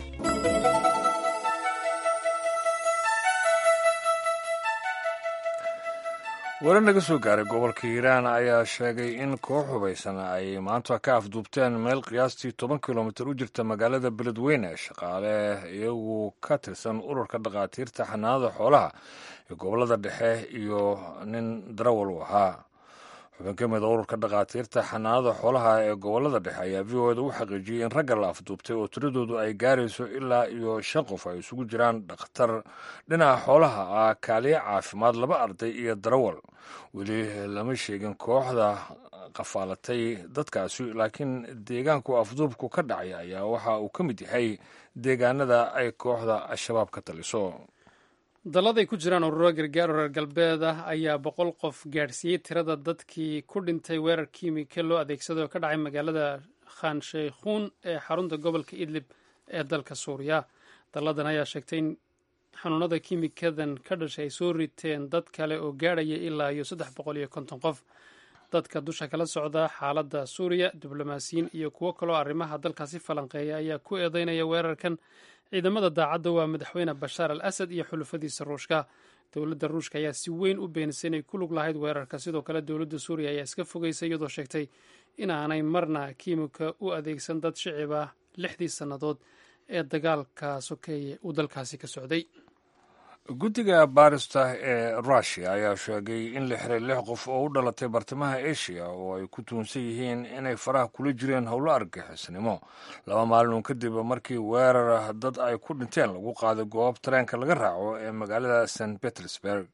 wari naga soo gaaray gobolka hiiraan ayaa sheegay in koox hubaysan ay maanta ka afduubteen meel qiyaastii 10 kilomitir u jirta magaalada beledweyne shaqaale iyagu ka tirsan ururka dhakhaatiirta xanaanada xoolaha ee gobolada dhexe iyo nin darawal u ahaa xubin ka mida ururka dhakhaatiirta xanaanada xoolaha ee gobolada dhexe ayaa v o da u xaqiijiyey in ragga la afduubtay oo tiradoodu ay gaarayso ilaa iyo 5 qof ay isugu jiraan dhakhtar dhinaca xoolaha ah kaaliye caafimaad 2 arday iyo darawal weli lama sheegin kooxda qafaalatay dadkaasi laakiin deegaanku afduubku ka dhacay ayaa waxa uu ka mid yahay deegaanada ay kooxda al-shabaab ka taliso dalladay ku jiraan ururo gargaar reer galbeed ah ayaa 100 qof gaadhsiiyey tirada dadkii ku dhintay weerar kiimika loo adeegsado oo ka dhacay magaalada khan sheikhuun ee xarunta gobolka idlib ee dalka suuriya dalladan ayaa sheegtay in xanuunada kiimikadan ka dhashay ay soo riteen dad kale oo gaadhaya ilaa iyo 350 qof dadka dusha kala socda xaaladda suuriya diblomaasiyiin iyo kuwo kaloo arrimaha dalkaasi falanqeeya ayaa ku eedeynaya weerarkan ciidamada daacadda waa madaxweyne bashaar al asad iyo xulufadiisa ruushka dowladda ruushka ayaa si weyn u beenisay inay ku lug lahayd weerarka sidoo kale dowladda suuriya ayaa iska fogeysay iyadoo sheegtay inaanay marna kiimika u adeegsan dad shicib ah 6 sannadood ee dagaalka sokeeye uu dalkaasi ka socday guddiga baarista ee rushia ayaa sheegay in la xiray 6 qof oo u dhalatay bartamaha asia oo ay ku tuunsan yihiin inay faraha kula jireen howlo argixisnimo 2 maalin kadib markii weerar dad ay ku dhinteen lagu qaaday goob tareenka laga raaco ee magaalada st petersburg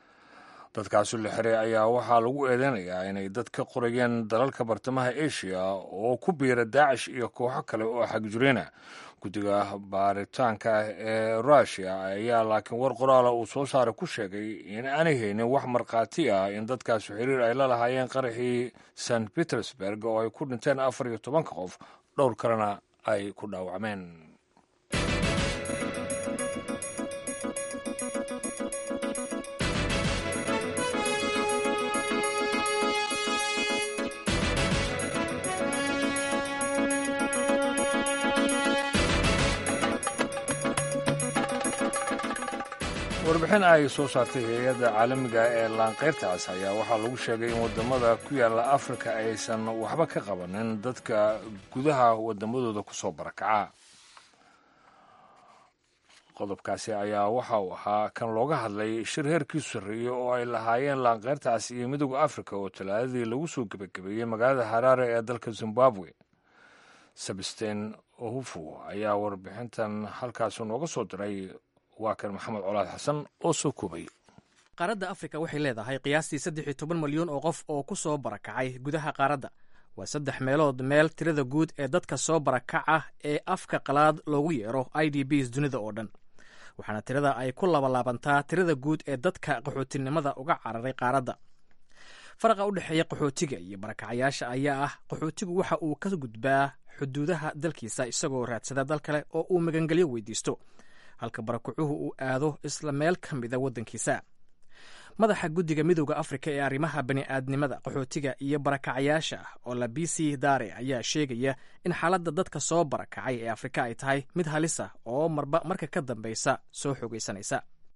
dadkaasi la xiray ayaa waxaa lagu eedeynayaa inay dad ka qorayeen dalalka bartamaha asia oo ku biira daacish iyo kooxo kale oo xagjirina guddiga baaritaanka ee rushia ayaa laakiin war qoraala uu soo saaray ku sheegay in aanay haynin wax markhaati ah in dadkaasi xiriir ay la lahaayeen qaraxii st petersburg oo ay ku dhinteen 14 qof dhowr kalena ay ku dhaawacmeen warbixin ay soo saartay hay-adda caalamiga ee laanqeyrtaas ayaa waxaa lagu sheegay in wadamada ku yaala afrika aysan waxba ka qabanin dadka gudaha wadamadooda kusoo barakaca qodobkaasi ayaa waxa uu ahaa kan looga hadlay shir heerkiisu sarreeyey oo ay lahaayeen laanqeyrtaas iyo midooda afrika oo talaadadii lagu soo gebagabeeyey magaalada haraare ee dalka zimbabwe sabsten ohufu ayaa warbixintan halkaasi nooga soo diray waa kan maxamed colaad xasan oo soo koobay qaaradda afrika waxay leedahay qiyaastii 13 malyan oo qof oo ku soo barakacay gudaha qaaradda waa 3 meelood meel tirada guud ee dadka soo barakaca ee afka qalaad loogu yeero idbs dunida oo dhan waxaana tirada ay ku labalaabantaa tirada guud ee dadka qaxootinimada uga cararay qaaradda faraqa u dhexeeya qaxootiga iyo barakacayaasha ayaa ah qaxootigu waxa uu ka gudbaa xuduudaha dalkiisa isagoo raadsada dal kale oo uu magangelyo weydiisto halka barakucuhu uu aado isla meel ka mida waddankiisa madaxa guddiga midowda afrika ee arrimaha bani'aadnimada qaxootiga iyo barakacayaasha oo la b c daare ayaa sheegaya in xaaladda dadka soo barakacay ee afrika ay tahay mid halisa oo marba marka ka dambaysa soo xoogaysanaysa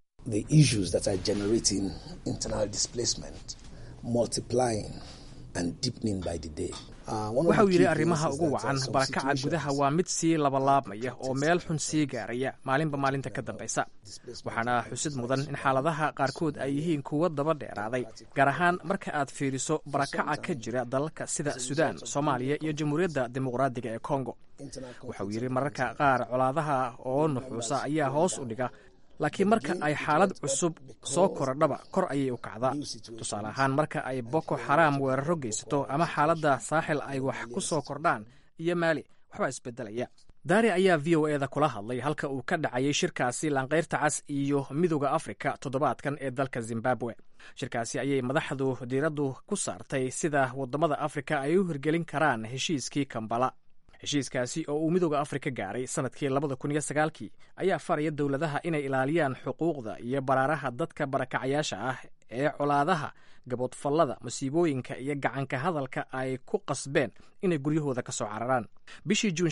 waxa uu yidhi arrimaha ugu wacan barakaca gudaha waa mid sii labalaabmaya oo meel xun sii gaaraya maalinba maalinta ka dambaysa waxaana xusid mudan in xaaladaha qaarkood ay yihiin kuwo daba dheeraaday gaar ahaan marka aad fiiriso barakaca ka jira dalalka sida suudaan soomaaliya iyo jamhuuriyadda dimuqraadiga ee kongo waxa uu yidhi mararka qaar colaadaha oo nuxuusa ayaa hoos u dhiga laakiin marka ay xaalad cusub soo korodhaba kor ayay u kacdaa tusaale ahaan marka ay boko xaraam weeraro geysato ama xaaladda saaxil ay wax ku soo kordhaan iyo maali waxbaa isbedelaya daari ayaa v o eda kula hadlay halka uu ka dhacayay shirkaasi laanqayrta cas iyo midooda afrika toddobaadkan ee dalka zimbabwe. shirkaasi ayay madaxdu diiraddu ku saartay sida waddamada afrika ay u hirgelin karaan heshiiskii kambala. heshiiskaasi oo uu midooda afrika gaaray sannadkii 2009 ayaa faraya dowladaha inay ilaaliyaan xuquuqda iyo baraaraha dadka barakacayaasha ah ee colaadaha, gaboodfallada, masiibooyinka iyo gacanka hadalka ay ku qasbeen inay guryahooda ka soo cararaan. bishii juun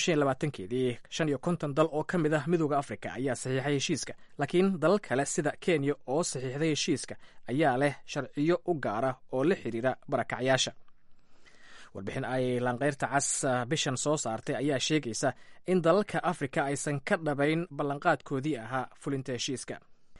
25 55 dal oo ka mid ah midooda afrika ayaa saxiixay heshiiska, laakiin dalal kale sida kenya oo saxiixday heshiiska ayaa leh sharciyo u gaara oo la xidhiira barakacayaasha. warbixin ay laanqayrta cas bishan soo saartay ayaa sheegaysa in dalalka afrika aysan ka dhabayn ballanqaadkoodii ahaa fulinta heshiiska.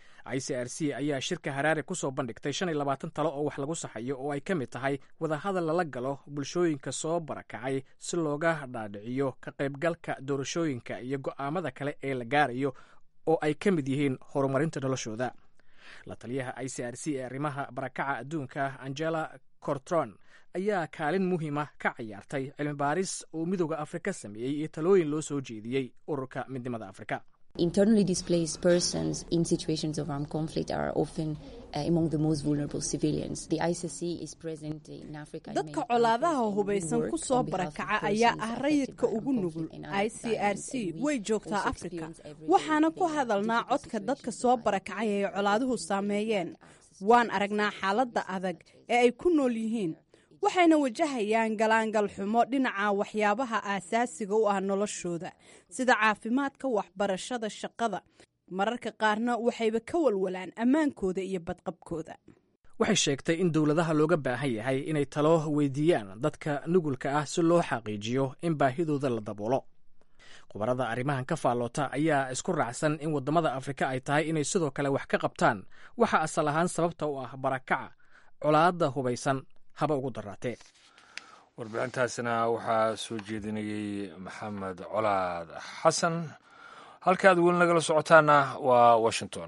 ICRC ayaa shirka Haraare ku soo bandhigtay 25 talo oo wax lagu saxayo oo ay ka mid tahay wadahadal lala galo bulshooyinka soo barakacay si looga dhaadhiciyo ka qaybgalka doorashooyinka iyo go'aamada kale ee la gaarayo oo ay ka mid yihiin horumarinta noloshooda. la taliyaha ICRC ee arrimaha barakaca adduunka Angela Cortron ayaa kaalin muhiima ka ciyaartay cilmi baaris uu midooda afrika sameeyey iyo talooyin loo soo jeediyey ururka midnimada afrika. Internally displaced persons in situations of armed conflict are often among the most vulnerable civilians. The ICC is present in Africa. Dadka colaadaha hubaysan ku soo barakaca ayaa ah rayidka ugu nugul. ICRC way joogtaa Afrika. waxaana ku hadalnaa codka dadka soo barakacay ee colaaduhu saameeyeen. waan aragnaa xaaladda adag ee ay ku nool yihiin. waxayna wajahayaan galaangal xumo dhinaca waxyaabaha aasaasiga u ah noloshooda sida caafimaadka, waxbarashada, shaqada. mararka qaarna waxayba ka walwalaan ammaankooda iyo badqabkooda. waxay sheegtay in dowladaha looga baahan yahay inay talo weydiiyaan dadka nugulka ah si loo xaqiijiyo in baahidooda la daboolo. khubarada arrimahan ka faalloota ayaa isku raacsan in waddamada afrika ay tahay inay sidoo kale wax ka qabtaan waxa asal ahaan sababta u ah barakaca, colaadda hubaysan haba ugu daraatee. warbixintaasina waxaa soo jeedinayey maxamed colaad xasan. halka aad weli nagala socotaana waa Washington.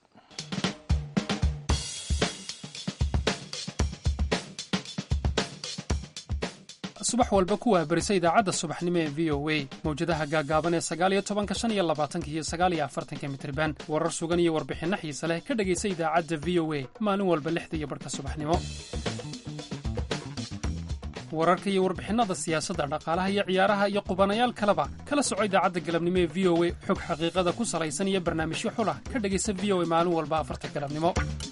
subax walba ku waabarisa idaacadda subaxnimo ee v o a mawjadaha gaagaaban ee 19, 25 iyo 49 mitirban. warar sugan iyo warbixinno xiise leh ka dhegaysa idaacadda v o a maalin walba 6:00 subaxnimo. wararka iyo warbixinada siyaasadda, dhaqaalaha iyo ciyaaraha iyo qubanayaal kaleba kala soco idaacadda galabnimo ee v o a. xog xaqiiqada ku salaysan iyo barnaamijyo xulah ka dhegaysa v o a maalin walba 4 galabnimo.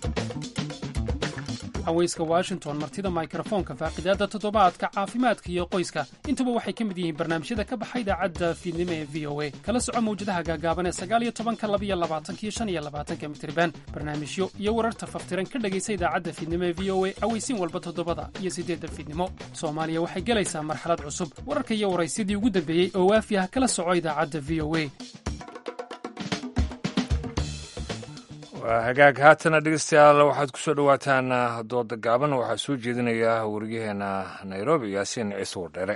haweyska Washington, martida mikrofoonka, faaqidaada toddobaadka, caafimaadka iyo qoyska, intuba waxay ka mid yihiin barnaamijyada ka baxay idaacadda fiidnimo ee v o a. kala soco mawjadaha gaagaaban ee 19, 22 iyo 25 mitirban. barnaamijyo iyo wararta faftiran ka dhegaysa idaacadda fiidnimo ee v o a aweysiin walba 7 iyo 8 fiidnimo. Soomaaliya waxay gelaysaa marxalad cusub. wararka iyo waraysidii ugu dambeeyey oo waafi ah kala soco idaacadda v o a. waa hagaag. haatana dhegeystayaal waxaad ku soo dhowaataan dooda gaaban. waxaa soo jeedinaya wariyaheena Nairobi Yaasiin Ciise Wardheere.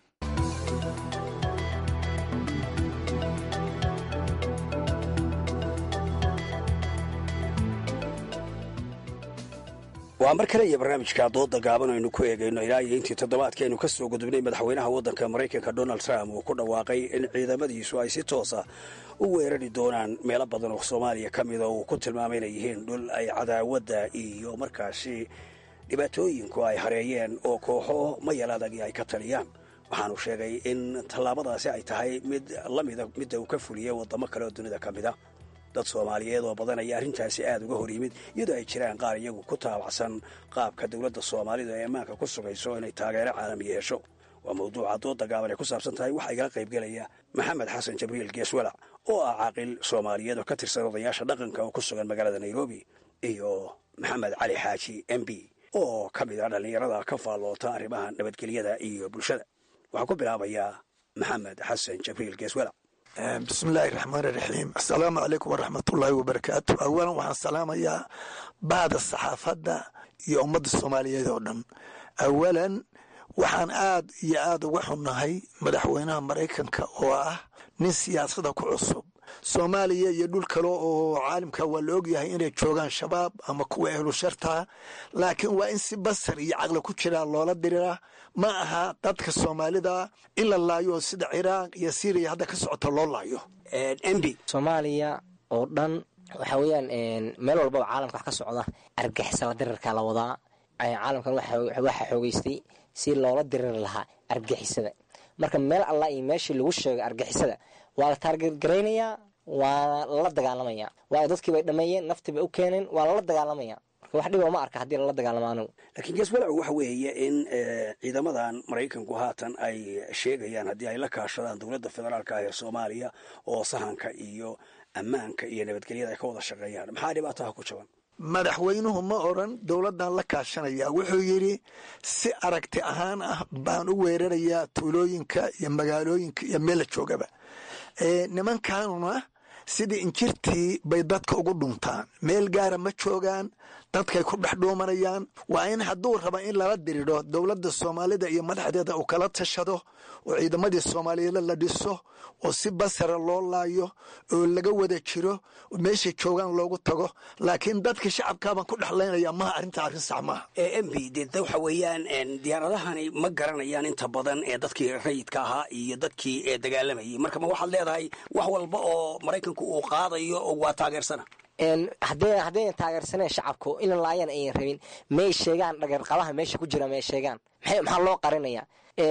waa mar kale iyo barnaamijka dooda gaaban aynu ku eegayno ilaa iyo intii toddobaadka aynu ka soo gudubnay madaxweynaha waddanka Maraykanka Donald Trump uu ku dhawaaqay in ciidamadiisu ay si toosa u weerari doonaan meelo badan oo Soomaaliya ka mid ah oo ku tilmaamay inay yihiin dhul ay cadaawadda iyo markaasi dhibaatooyinku ay hareeyeen oo kooxo mayalaadagi ay ka taliyaan. waxaanu sheegay in tallaabadaasi ay tahay mid la mida midda uu ka fuliyey waddamo kale oo dunida ka mid ah. dad Soomaaliyeed oo badan ayaa arrintaasi aad uga hor yimid iyadoo ay jiraan qaar iyagu ku taabacsan qaabka dowladda Soomaalida ee ammaanka ku sugayso inay taageero caalami yeesho. waa mawduuca dooda gaaban ee ku saabsan tahay. waxaa igala qaybgelaya Maxamed Xasan Jibriil Geeswalac oo ah caaqil Soomaaliyeed oo ka tirsan odayaasha dhaqanka oo ku sugan magaalada Nairobi, iyo Maxamed Cali Xaaji MB oo ka mid ah dhalinyarada ka faalloota arrimaha nabadgelyada iyo bulshada. waxaan ku bilaabayaa Maxamed Xasan Jibriil Geeswalac. بسم الله الرحمن الرحيم. السلام عليكم ورحمة الله وبركاته. أولا وحن سلام يا بعد الصحافة يا أمد الصومالية دون. أولا وحن آد يا آد وحن هاي مدحوينها مريكان كأواه من سياسة كعصب soomaaliya iyo dhul kale oo caalamka waa la ogyahay inay joogaan shabaab ama kuwa ehlu shartaa laakiin waa in si basar iyo caqli ku jiraa loola diriraa ma aha dadka soomaalida in la laayo sida ciraaq iyo syriya hadda ka socota loo laayo. mb soomaaliya oo dhan waxa weeyaan meel walbaba caalamka wax ka socda argixisada dirirka la wadaa caalamkan waxa xoogeystay si loola diriri lahaa argixisada marka meel alla iyo meeshii lagu sheegay argixisada waa la taargetgaraynayaa waa lala dagaalamaya waa dadkii bay dhameeyeen naftii bay u keeneen waa lala dagaalamaya marka wax dhibo ma arka haddii lala dagaalamo anigu laakiin gees walaacu waxa weeye in ciidamadan maraykanku haatan ay sheegayaan haddii ay la kaashadaan dowladda federaalka ah ee soomaaliya oo sahanka iyo ammaanka iyo nabadgelyada ay ka wada shaqeeyaan maxaa dhibaataha ku jaban madaxweynuhu ma oran dowladdan la kaashanaya wuxuu yidhi si aragti ahaan ah baan u weerarayaa tuulooyinka iyo magaalooyinka iyo meella joogaba nimankaanuna sidii injirtii bay dadka ugu dhuntaan meel gaara ma joogaan dadkay ku dhex dhuumanayaan waa in hadduu raba in lala diridho dowladda soomaalida iyo madaxdeeda uu kala tashado oo ciidamadii soomaaliyeed la dhiso oo si basara loo laayo oo laga wada jiro oo meeshay joogaan loogu tago laakiin dadka shacabkaabaan ku dhexlaynaya maha arrinta arrin sax maaha. mb de waxa weeyaan diyaaradahani ma garanayaan inta badan ee dadkii rayidka ahaa iyo dadkii dagaalamayay marka ma waxaad leedahay wax walba oo maraykanku uu qaadayo waa taageersana haddayna taageersaneen shacabku in laayaan ayan rabin may sheegaan dhagarqabaha meesha ku jira may sheegaan maxaa loo qarinaya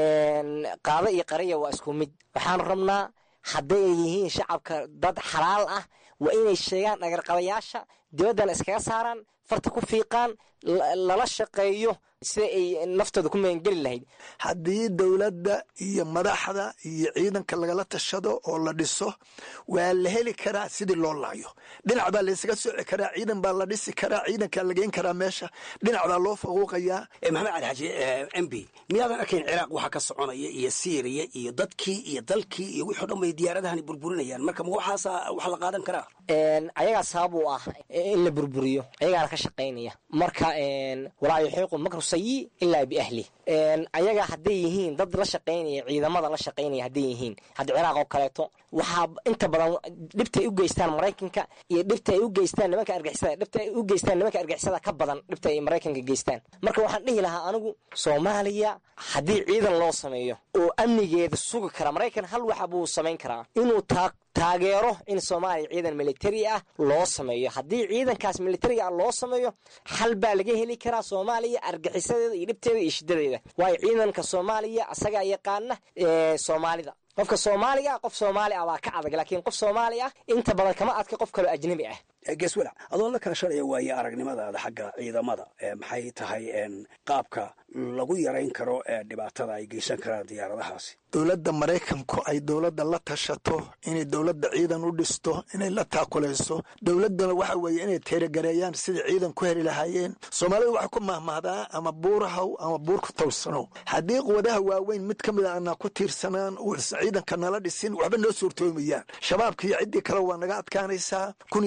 qaado iyo qariya waa isku mid waxaan rabnaa hadday ay yihiin shacabka dad xalaal ah waa inay sheegaan dhagarqabayaasha dibaddana iskaga saaraan farta ku fiiqaan lala shaqeeyo sida ay naftooda ku meengeli lahayd. haddii dowladda iyo madaxda iyo ciidanka lagala tashado oo la dhiso waa la heli karaa sidii loo laayo dhinac baa laysaga soci karaa ciidan baa la dhisi karaa ciidankaa la geyn karaa meesha dhinac baa loo faquuqayaa. maxamed cali xaaji mb miyaadan arkayn ciraaq waxa ka soconaya iyo syriya iyo dadkii iyo dalkii iyo wixii o dhan bay diyaaradahani burburinayaan marka ma waxaasa wax la qaadan karaa ayagaa sabab u ah in la burburiyo ayagaana ka shaqaynaya marka walaa yuxiiqu makru sayi ilaa biahli ayaga hadday yihiin dad la shaqaynaya ciidamada la shaqaynaya hadday yihiin hadda ciraaq oo kaleeto waxaa inta badan dhibta ay u geystaan maraykanka iyo dhibta ay u geystaan nimanka argixisada ka badan dhibta ay maraykanka geystaan marka waxaan dhihi lahaa anigu soomaaliya haddii ciidan loo sameeyo oo amnigeeda sugi kara maraykan hal waxa buu samayn karaa inuu taageero in soomaaliya ciidan militari ah loo sameeyo haddii ciidankaas militariga ah loo sameeyo xal baa laga heli karaa soomaaliya argixisadeeda iyo dhibteeda iyo shidadeeda waayo ciidanka soomaaliya asagaa yaqaana soomaalida qofka soomaaliga qof soomaali ah baa ka adag laakiin qof soomaali ah inta badan kama adka qof kaloo ajnabi ah. geeswalac adoo la kaashanaya waaye aragnimadaada xagga ciidamada maxay tahay qaabka lagu yarayn karo dhibaatada ay geysan karaan diyaaradahaasi. dowladda maraykanku ay dowladda la tashato inay dowladda ciidan u dhisto inay la taakulayso dowladduna waxa weeye inay teeragareeyaan sidai ciidan ku heli lahaayeen soomaalida waxay ku mahmahdaa ama buurahaw ama buur ku tawsanow haddii quwadaha waaweyn mid ka mid a aanaa ku tiirsanaan uusa ciidanka nala dhisin waxba noo suurtoomayaan shabaabka iyo ciddii kale waa naga adkaanaysaa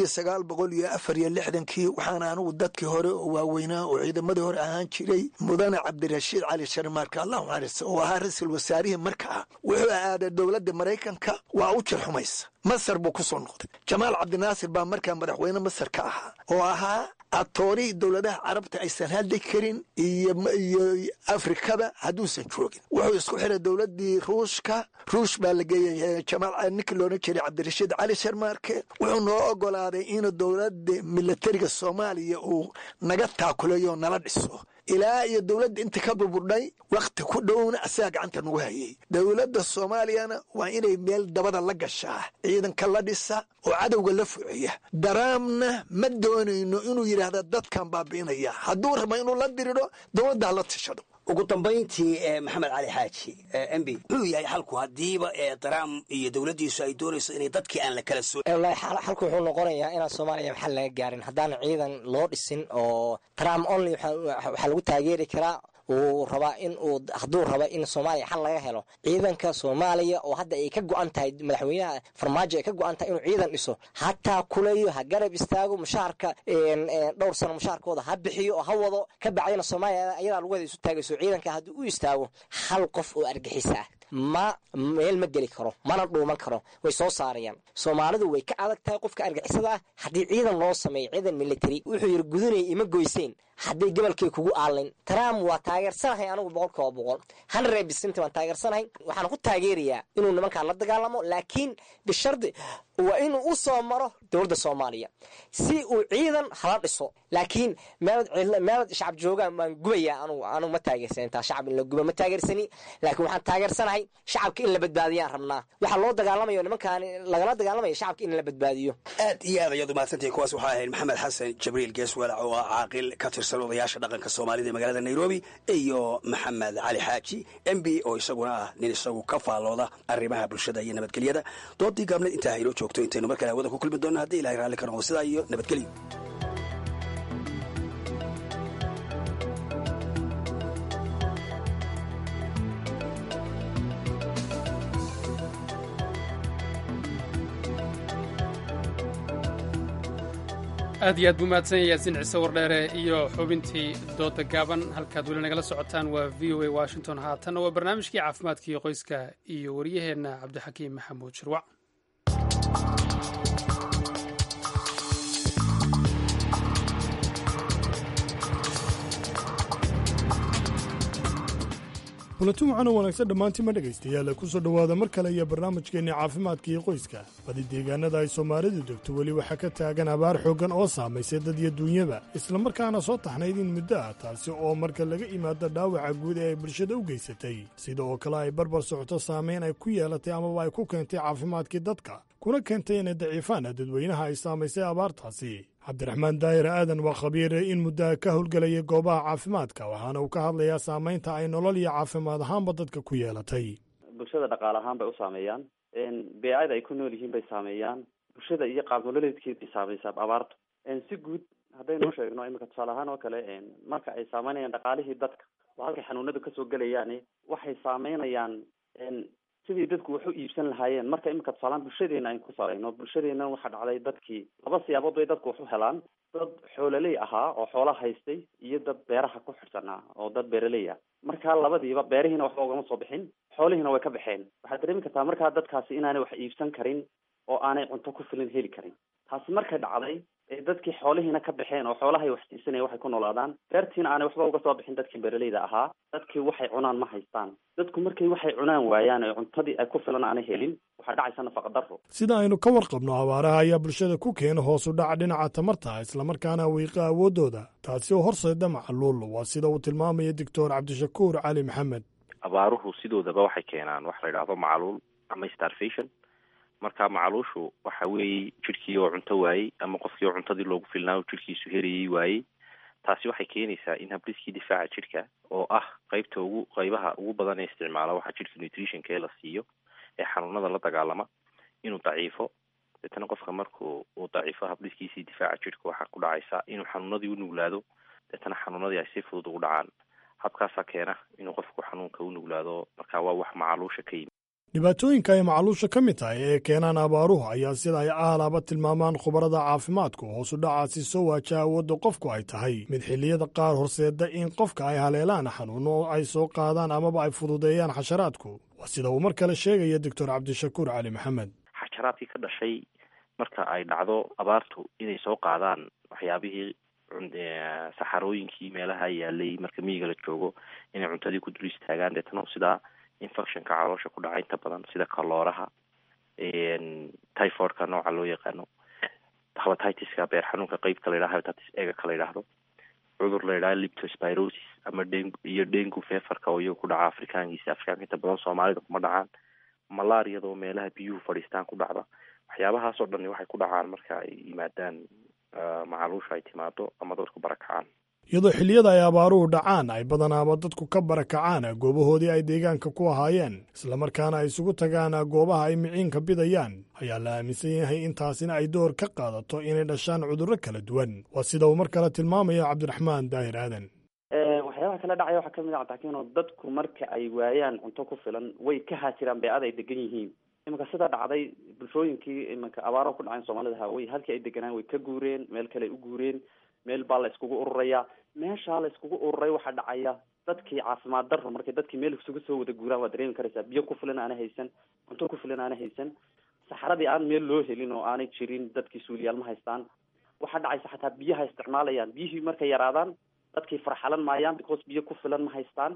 1964 waxaana anigu dadkii hore oo waaweynaa oo ciidamadii hore ahaan jiray mudane cabdirashiid cali sharmaarka allahu naxariista oo ahaa ra-iisul wasaarihii marka ah wuxuu aaday dowladda maraykanka waa u jir xumaysa masar buu ku soo noqday jamaal cabdinaasir baa markaa madaxweyne masar ka ahaa oo ahaa atoorihii dowladaha carabta aysan hadli karin iyo afrikaba hadduusan joogin wuxuu isku xiray dowladdii ruush baa la geeyay jamaal ninkii loodhan jiray cabdirashiid cali sharmaarke wuxuu noo ogolaaday inuu dowladda militariga soomaaliya uu naga taakulayo nala dhiso ilaa iyo dowladda inta ka burburdhay wakhti ku dhowna asagaa gacanta nagu hayay dowladda soomaaliyana waa inay meel dabada la gashaa ciidanka la dhisa oo cadowga la fuciya daraamna ma doonayno inuu yidhaahda dadkan baabi'inaya hadduu raba inuu la diridho dowladda hala tashado. ugu dambayntii maxamed cali xaaji mb muxuu yahay xalku haddiiba daraam iyo dowladdiisu ay doonayso inay dadkii aan la kala soo xalku wuxuu noqonayaa inaan soomaaliya xal laga gaarin haddaan ciidan loo dhisin oo tram only waxaa lagu taageeri karaa uu rabaa hadduu raba in soomaaliya xal laga helo ciidanka soomaaliya oo hadda ay ka go-an tahay madaxweynaha farmaajo ay ka go-an tahay inuu ciidan dhiso hataa kuleeyo ha garab istaago mushaharka dhowr sano mushaharkooda ha bixiyo oo ha wado ka bacdina soomaaliya ayadaa lugeeda isu taagayso ciidanka haddii u istaago hal qof oo argixisa ah meel ma geli karo mana dhuuman karo way soo saarayaan soomaalidu way ka adag tahay qofka argixisada ah haddii ciidan loo sameeyo ciidan military wuxuu yiri gudunay ima goyseen hadday gobolkay kugu aalin Trump waa taageersanahay anigu 100% 100% waan taageersanahay waxaan ku taageerayaa inuu nimanka la dagaalamo laakiin bishardi waa inuu u soo maro dowladda Soomaaliya si uu ciidan hala dhiso laakiin meel shacab jooga ma gubaya anu ma taageersan ta shacab in la guba ma taageersani laakiin waxaan taageersanahay shacabka in la badbaadiyo rabnaa waxa loo dagaalamayo nimankan lagala dagaalamayo shacabka in la badbaadiyo aad iyo aad ayadu maasantay kuwaas waxa ahayn Maxamed Xasan Jibriil Geeswalac oo caaqil ka tirsan odayaasha dhaqanka Soomaalida ee magaalada Nairobi iyo Maxamed Cali Xaaji MB oo isaguna ah nin isagu ka faalooda arrimaha bulshada iyo nabadgelyada doodii gaabnad inta ay joogto intaynu markale wada ku kulmi doonno haddii Ilaahay raalli ka noqdo sidaa iyo nabadgelyo aad iyo aad buu mahadsan yahay Yaasiin Ciise Wardheere iyo xubintii dooda gaaban halkaad weli nagala socotaan waa VOA Washington haatan waa barnaamijkii caafimaadka iyo qoyska iyo wariyaheenna Cabdixakiim Maxamuud Shirwac kulanti waxaana wanaagsan dhammaantiima dhegaystayaal ku soo dhowaada mar kale iyo barnaamijkeenni caafimaadka iyo qoyska badi deegaanada ay soomaalidu degto weli waxaa ka taagan abaar xooggan oo saamaysay dad iyo duunyaba islamarkaana soo taxnayd in muddo ah taasi oo marka laga imaado dhaawaca guud ee ay bulshada u geysatay sida oo kale ay barbar socoto saamayn ay ku yeelatay amaba ay ku keentay caafimaadkii dadka kuna keentay inay daciifaana dadweynaha ay saamaysay abaartaasi cabdiraxmaan daahir aadan waa khabiire in muddaha ka howlgelaya goobaha caafimaadka waxaana uu ka hadlayaa saamaynta ay nolol iyo caafimaad ahaanba dadka ku yeelatay bulshada dhaqaale ahaan bay u saameeyaan beecada ay ku nool yihiin bay saameeyaan bulshada iyo qaab nololeedkeeday saamaysaa abaartu si guud haddaynu sheegno imika tusaale ahaan oo kale marka ay saameynayaan dhaqaalihii dadka oo halkay xanuunadu kasoo gelayaan waxay saameynayaan sidii dadku wax u iibsan lahaayeen marka imika tusaalaan bulshadeena aynu ku salayno bulshadeena waxaa dhacday dadkii laba siyaabood bay dadku wax u helaan dad xoololey ahaa oo xoola haystay iyo dad beeraha ku xidhsanaa oo dad beeraley ah markaa labadiiba beerihiina waxba ugama soo bixin xoolihiina way ka baxeen waxaad dareemi kartaa markaa dadkaasi inaanay wax iibsan karin oo aanay cunto ku filan heli karin taasi markay dhacday dadkii xoolihiina ka baxeen oo xoolahay wax siisanaya waxay ku noolaadaan beertiina aanay waxba uga soo bixin dadkii beeraleyda ahaa dadkii waxay cunaan ma haystaan dadku markay waxay cunaan waayaan ee cuntadii ay ku filan aanay helin waxaa dhacaysa nafaqa darro sida aynu ka warqabno abaaraha ayaa bulshada ku keena hoos u dhaca dhinaca tamarta islamarkaana wiiqa awooddooda taasi oo horseeda macaluul waa sida uu tilmaamaya doctor cabdishakuur cali maxamed abaaruhu sidoodaba waxay keenaan wax la yidhaahdo macaluul ama starvation marka macaluushu waxa weeye jidhkii oo cunto waayey ama qofkii oo cuntadii loogu filnaa jidhkiisu herayey waayey taasi waxay keenaysaa in habdhiskii difaaca jidhka oo ah qaybaha ugu badan ee isticmaala waxaa jidhka nutritionka ee la siiyo ee xanuunada la dagaalama inuu daciifo deetana qofka marku uu daciifo habdhiskiisii difaaca jidhka waxaa ku dhacaysa inuu xanuunadii u nuglaado deetana xanuunadii ay si fudud ugu dhacaan habkaasaa keena inuu qofku xanuunka u nuglaado marka waa wax macaluusha ka yimi dhibaatooyinka ay macaluusha ka mid tahay ee keenaan abaaruhu ayaa sida ay aalaaba tilmaamaan khubarada caafimaadku hoosu dhacaasi soo waajaha awoodda qofku ay tahay mid xilliyada qaar horseeda in qofka ay haleelaan xanuuno oo ay soo qaadaan amaba ay fududeeyaan xasharaadku waa sida uu mar kale sheegaya doctor cabdishakuur cali maxamed xasharaadkii ka dhashay marka ay dhacdo abaartu inay soo qaadaan waxyaabihii saxarooyinkii meelaha yaalay marka miyiga la joogo inay cuntadii ku dul istaagaan deetana sidaa infectionka caloosha ku dhaca inta badan sida kalooraha typhoidka nooca loo yaqaano hepatitiska beer xanuunka qeybka la yidhaha hepatitis ega la yidhaahdo cudur la yidhaha leptospirosis ama iyo dengu feverka oo iyaga ku dhaca afrikaanka inta badan soomaalida kuma dhacaan malaariyada oo meelaha biyuhu fadhiistaan ku dhacda waxyaabahaasoo dhan waxay ku dhacaan marka ay yimaadaan macaluusha ay timaado ama dadku barakacaan iyadoo xilliyada ay abaaruhu dhacaan ay badanaaba dadku ka barakacaan goobahoodii ay deegaanka ku ahaayeen islamarkaana ay isugu tagaan goobaha ay miciinka bidayaan ayaa la aaminsan yahay intaasina ay door ka qaadato inay dhashaan cudurro kala duwan waa sida uu mar kale tilmaamaya cabdiraxmaan daahir aadan waxyaabaha kala dhacaya waxaa kamid ah cabdixakiin oo dadku marka ay waayaan cunto ku filan way ka haajiraan beecada ay degan yihiin. iminka sida dhacday bulshooyinkii iminka abaaro ku dhacayn soomaalida hawey halkii ay deganaan way ka guureen, meel kale u guureen, meel baa la iskugu ururaya. meeshaa la iskugu ururay waxaa dhacaya dadkii caafimaad darro markay dadkii meel isugu soo wada guuraan waa dareemi karaysaa. biyo ku filan aana haysan, cunto ku filan aana haysan, saxaradii aan meel loo helin oo aanay jirin, dadkii suuliyaal ma haystaan. waxaa dhacaysa xataa biyaha isticmaalayaan, biyihii markay yaraadaan dadkii farxalan maayaan because biyo ku filan ma haystaan.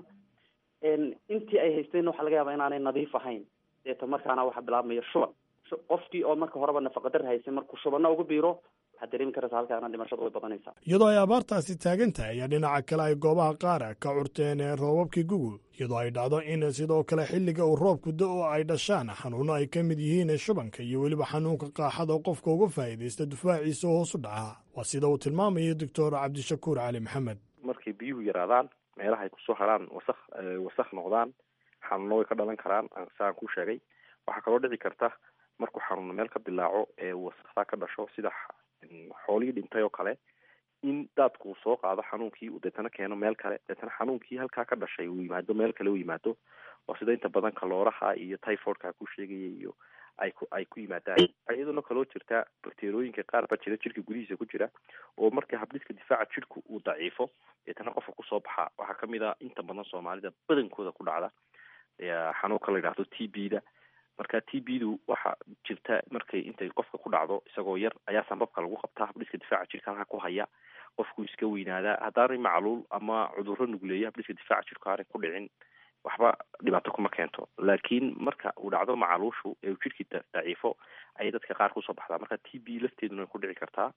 intii ay haysteen waxaa laga yaabaa inaanay nadiif ahayn. deeta markaana waxaa bilaabmaya shuban. qofkii oo marka horeba nafaqadar haysan markuu shubana ugu biiro waxaad dareemi karaysa halkaana dhimashadu way badanaysaa. iyadoo ay abaartaasi taagan tahay ayaa dhinaca kale ay goobaha qaara ka curteen roobabkii gugu, iyadoo ay dhacdo in sidoo kale xilliga uu roobku da-o ay dhashaan xanuuno ay ka mid yihiin shubanka iyo weliba xanuunka qaaxada oo qofka uga faa'iidaysta difaaciisa oo hoos u dhaca. waa sida uu tilmaamayo doctor cabdishakuur cali maxamed. markay biyuhu yaraadaan meelaha ay kusoo haraan wasakh noqdaan, xanuuno way ka dhalan karaan. saan kuu sheegay waxaa kaloo dhici karta markuu xanuuno meel ka dilaaco ee wasakdaa ka dhasho sida xoolihii dhintay oo kale, in daadku soo qaado xanuunkii uu deetana keeno meel kale, deetana xanuunkii halkaa ka dhashay uu yimaado meel kale u yimaado. oo sida inta badan kalooraha iyo typhoidka ku sheegaya iyo ay ku yimaadaan. iyaduna kaloo jirta bakteerooyinka qaar baa jira jirka gudihiisa ku jira oo marka habdhiska difaaca jirku uu daciifo deetana qofka kusoo baxa. waxaa kamid a inta badan soomaalida badankooda ku dhacda xanuunka la yidhaahdo TB-da. marka TB-du waxa jirta markay intay qofka ku dhacdo isagoo yar ayaa sanbabka lagu qabtaa, habdhiska difaaca jirka halka ku haya, qofku iska weynaadaa. haddaanay macluul ama cudurro nugleeya habdhiska difaaca jirku aanay ku dhicin waxba dhibaato kuma keento. laakiin marka uu dhacdo macaluushu ee uu jirkii daciifo ayay dadka qaar kusoo baxdaa. marka TB lafteeduna way ku dhici kartaa.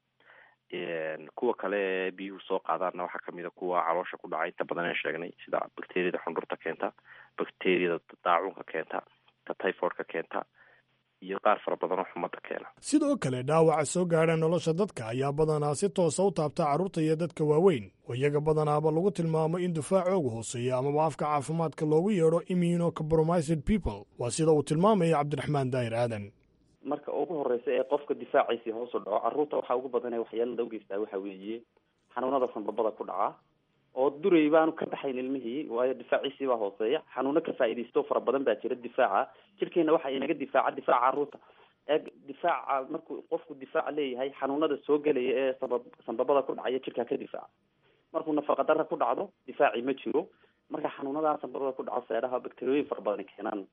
kuwa kale biyuhu soo qaadaanna waxaa kamid a kuwa caloosha ku dhacay inta badan aan sheegnay, sida bakteeriyada xundhurta keenta, bakteeriyada daacuunka keenta, ta typhoidka keenta iyo qaar fara badan oo xumada keena. sidoo kale dhaawaca soo gaadha nolosha dadka ayaa badanaa si toosa u taabta carruurta iyo dadka waaweyn, oo iyaga badanaaba lagu tilmaamo in difaacooga hooseeya amaba afka caafimaadka loogu yeedho immunocompromised people. waa sida uu tilmaamaya cabdiraxmaan daahir aadan. marka ugu horeysa ee qofka difaaciisii hoos u dhaco, carruurta waxaa ugu badan waxyeelada ugeystaa waxa weeye xanuunada sanbabada ku dhaca oo duray baanu ka baxayn ilmihii, waayo difaaciisii baa hooseeya. xanuuno ka faa'iidaysto fara badan baa jira difaaca jirkeena, waxa inaga difaaca carruurta. difaaca markuu qofku difaaca leeyahay, xanuunada soo gelaya ee sanbabada ku dhacaya jirkaa ka difaaca. markuu nafaqa darra ku dhacdo difaaci ma jiro. marka xanuunadaa sanbabada ku dhaco seedhaha bakteriyooyin fara badan keenaan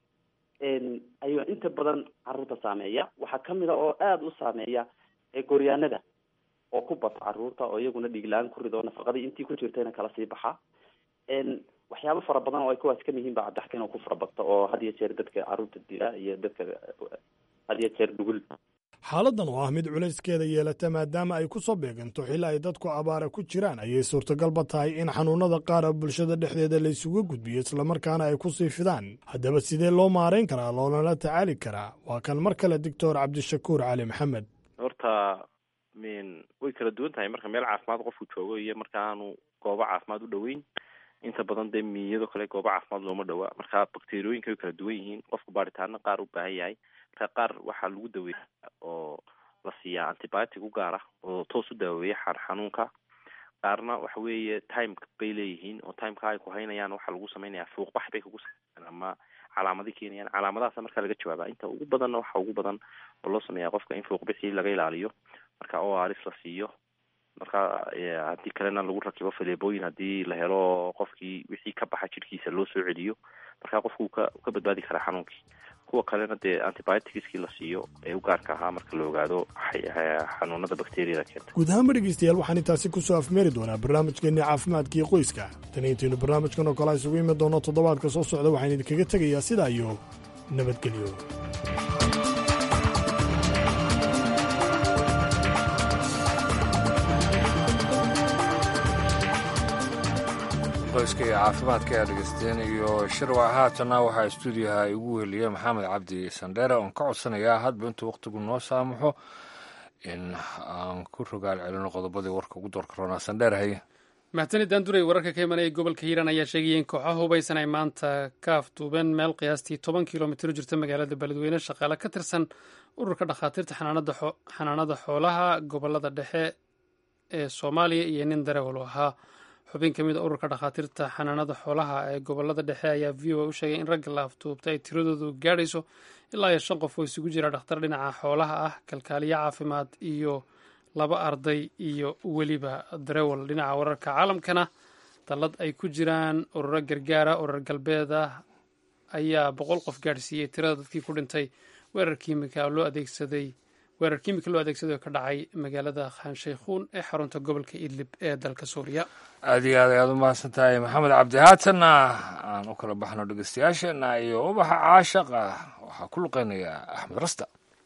ayuu inta badan carruurta saameeya. waxaa kamid a oo aada u saameeya gooryaanada oo ku bata carruurta, oo iyaguna dhiig-la-aan ku rido nafaqadii intii ku jirtayna kala sii baxa. waxyaabo fara badan oo ay kuwaas kamid yihiin baa cabdixakiin oo ku fara badta oo had iyo jeer dadka carruurta dila iyo dadka had iyo jeer dhugul. xaaladdan oo ah mid culayskeeda yeelata maadaama ay ku soo beeganto xilli ay dadku abaara ku jiraan, ayay suurtagalba tahay in xanuunada qaara bulshada dhexdeeda la isuga gudbiyo islamarkaana ay ku sii fidaan. haddaba sidee loo maarayn karaa loolana tacaali karaa? waa kan mar kale doctor cabdishakuur cali maxamed. horta way kala duwan tahay marka meel caafimaad qofku joogo iyo marka aanu goobo caafimaad u dhoweyn. inta badan dee miyadoo kale goobo caafimaad looma dhawaa. marka bakteriyooyinka way kala duwan yihiin. qofku baaritaano qaar u baahan yahay. marka qaar waxaa lagu daweeya oo la siiyaa antibiotic u gaar ah oo toos u daaweeya xanuunka. qaarna waxa weeye time bay leeyihiin oo timeka ay ku haynayaan waxaa lagu samaynayaa fuuqbax bay kugu sameeyaan ama calaamadi keenayaan. calaamadahaasa markaa laga jawaabaa. inta ugu badanna waxa ugu badan oo loo sameeyaa qofka in fuuqbixii laga ilaaliyo, marka ORS la siiyo. marka haddii kalena lagu rakibo faleebooyin haddii la helo qofkii wixii ka baxa jirkiisa loo soo celiyo, markaa qofku ka badbaadi karaa xanuunkii. kuwa kalena dee antibioticskii la siiyo ee u gaarka ahaa marka la ogaado xanuunada bakteriyada keenta. guud ahaanba dhegeystayaal waxaan intaasi kusoo afmeeri doonaa barnaamijkeenii caafimaadkii qoyska. tan intaynu barnaamijkan oo kale isugu imi doono toddobaadka soo socda waxaan idinkaga tegayaa sidaa iyo nabadgelyo. qoyska iyo caafimaadka ayaa dhegeysteen iyo shirwac. haatanna waxaa stuudiyaha igu weliya maxamed cabdi sandheere oon ka codsanayaa hadba intuu wakhtigu noo saamaxo in aan ku rogaal celino qodobadii warka ugu doorka roonaa. sandheer haye. mahadsanid duray. wararka ka imanaya gobolka hiiraan ayaa sheegaya in kooxaha hubaysan ay maanta ka afduubeen meel qiyaastii 10 kilomitir u jirta magaalada beledweyne shaqaale ka tirsan ururka dhakhaatiirta xanaanada xoolaha gobolada dhexe ee soomaaliya iyo nin darawal ahaa. xubin ka mid a ururka dhakhaatiirta xanaanada xoolaha ee gobolada dhexe ayaa v o a u sheegay in ragga la afduubtay ay tiradoodu gaadhayso ilaa iyo 5 qof oo isugu jira dhakhtar dhinaca xoolaha ah, kalkaaliye caafimaad iyo 2 arday iyo weliba darewal. dhinaca wararka caalamkana dallad ay ku jiraan ururo gargaara urar galbeed ah ayaa 100 qof gaadhsiiyey tirada dadkii ku dhintay weerar kiimika loo adeegsaday oo ka dhacay magaalada khan shaykhuun ee xarunta gobolka idlib ee dalka suuriya. aad iyo aad ayaad u mahadsan tahay maxamed cabdi. haatanna aan u kala baxno dhegeystayaasheenna iyo ubaxa caashaqa waxaa ku luqeynaya axmed rasta.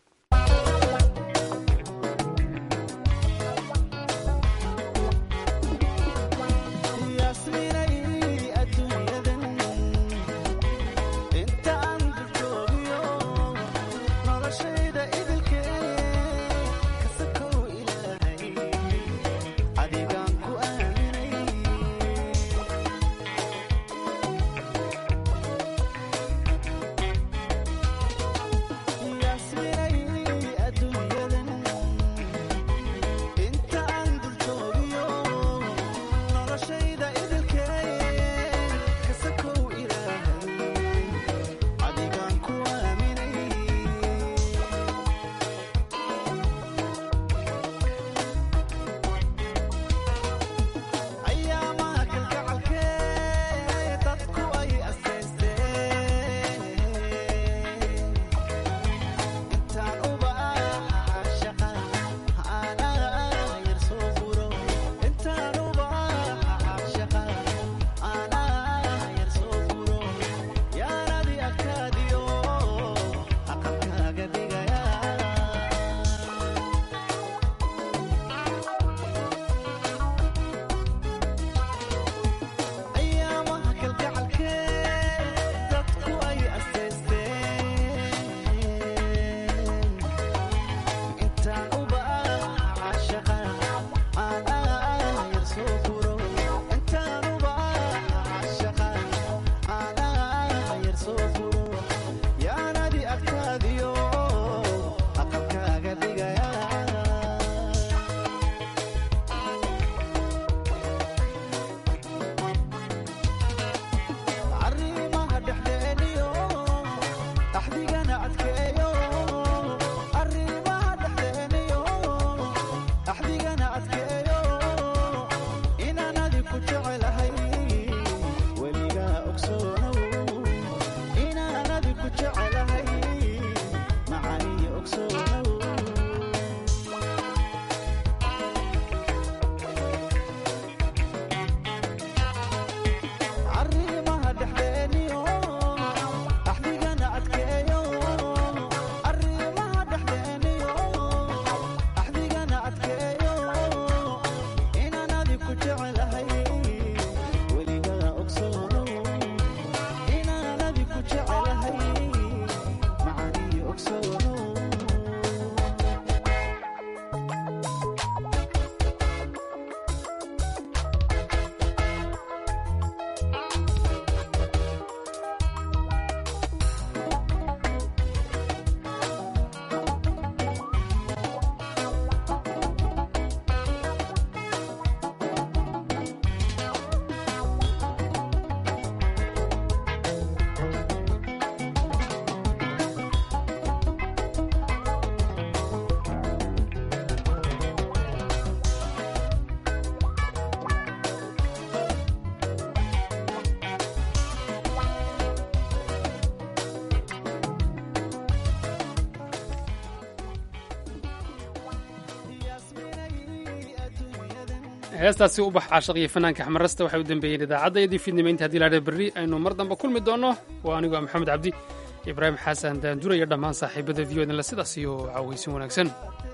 heestaasi ubax caashaq iyo fanaanka axmed rasta waxay u dambeeyeen idaacaddaydii fiidnimo inta haddii laadha berri aynu mar dambe kulmi doonno. waa anigoo maxamed cabdi, ibraahim xasan daandura iyo dhammaan saaxiibada v o dan la sidaas iyo caawaysin wanaagsan.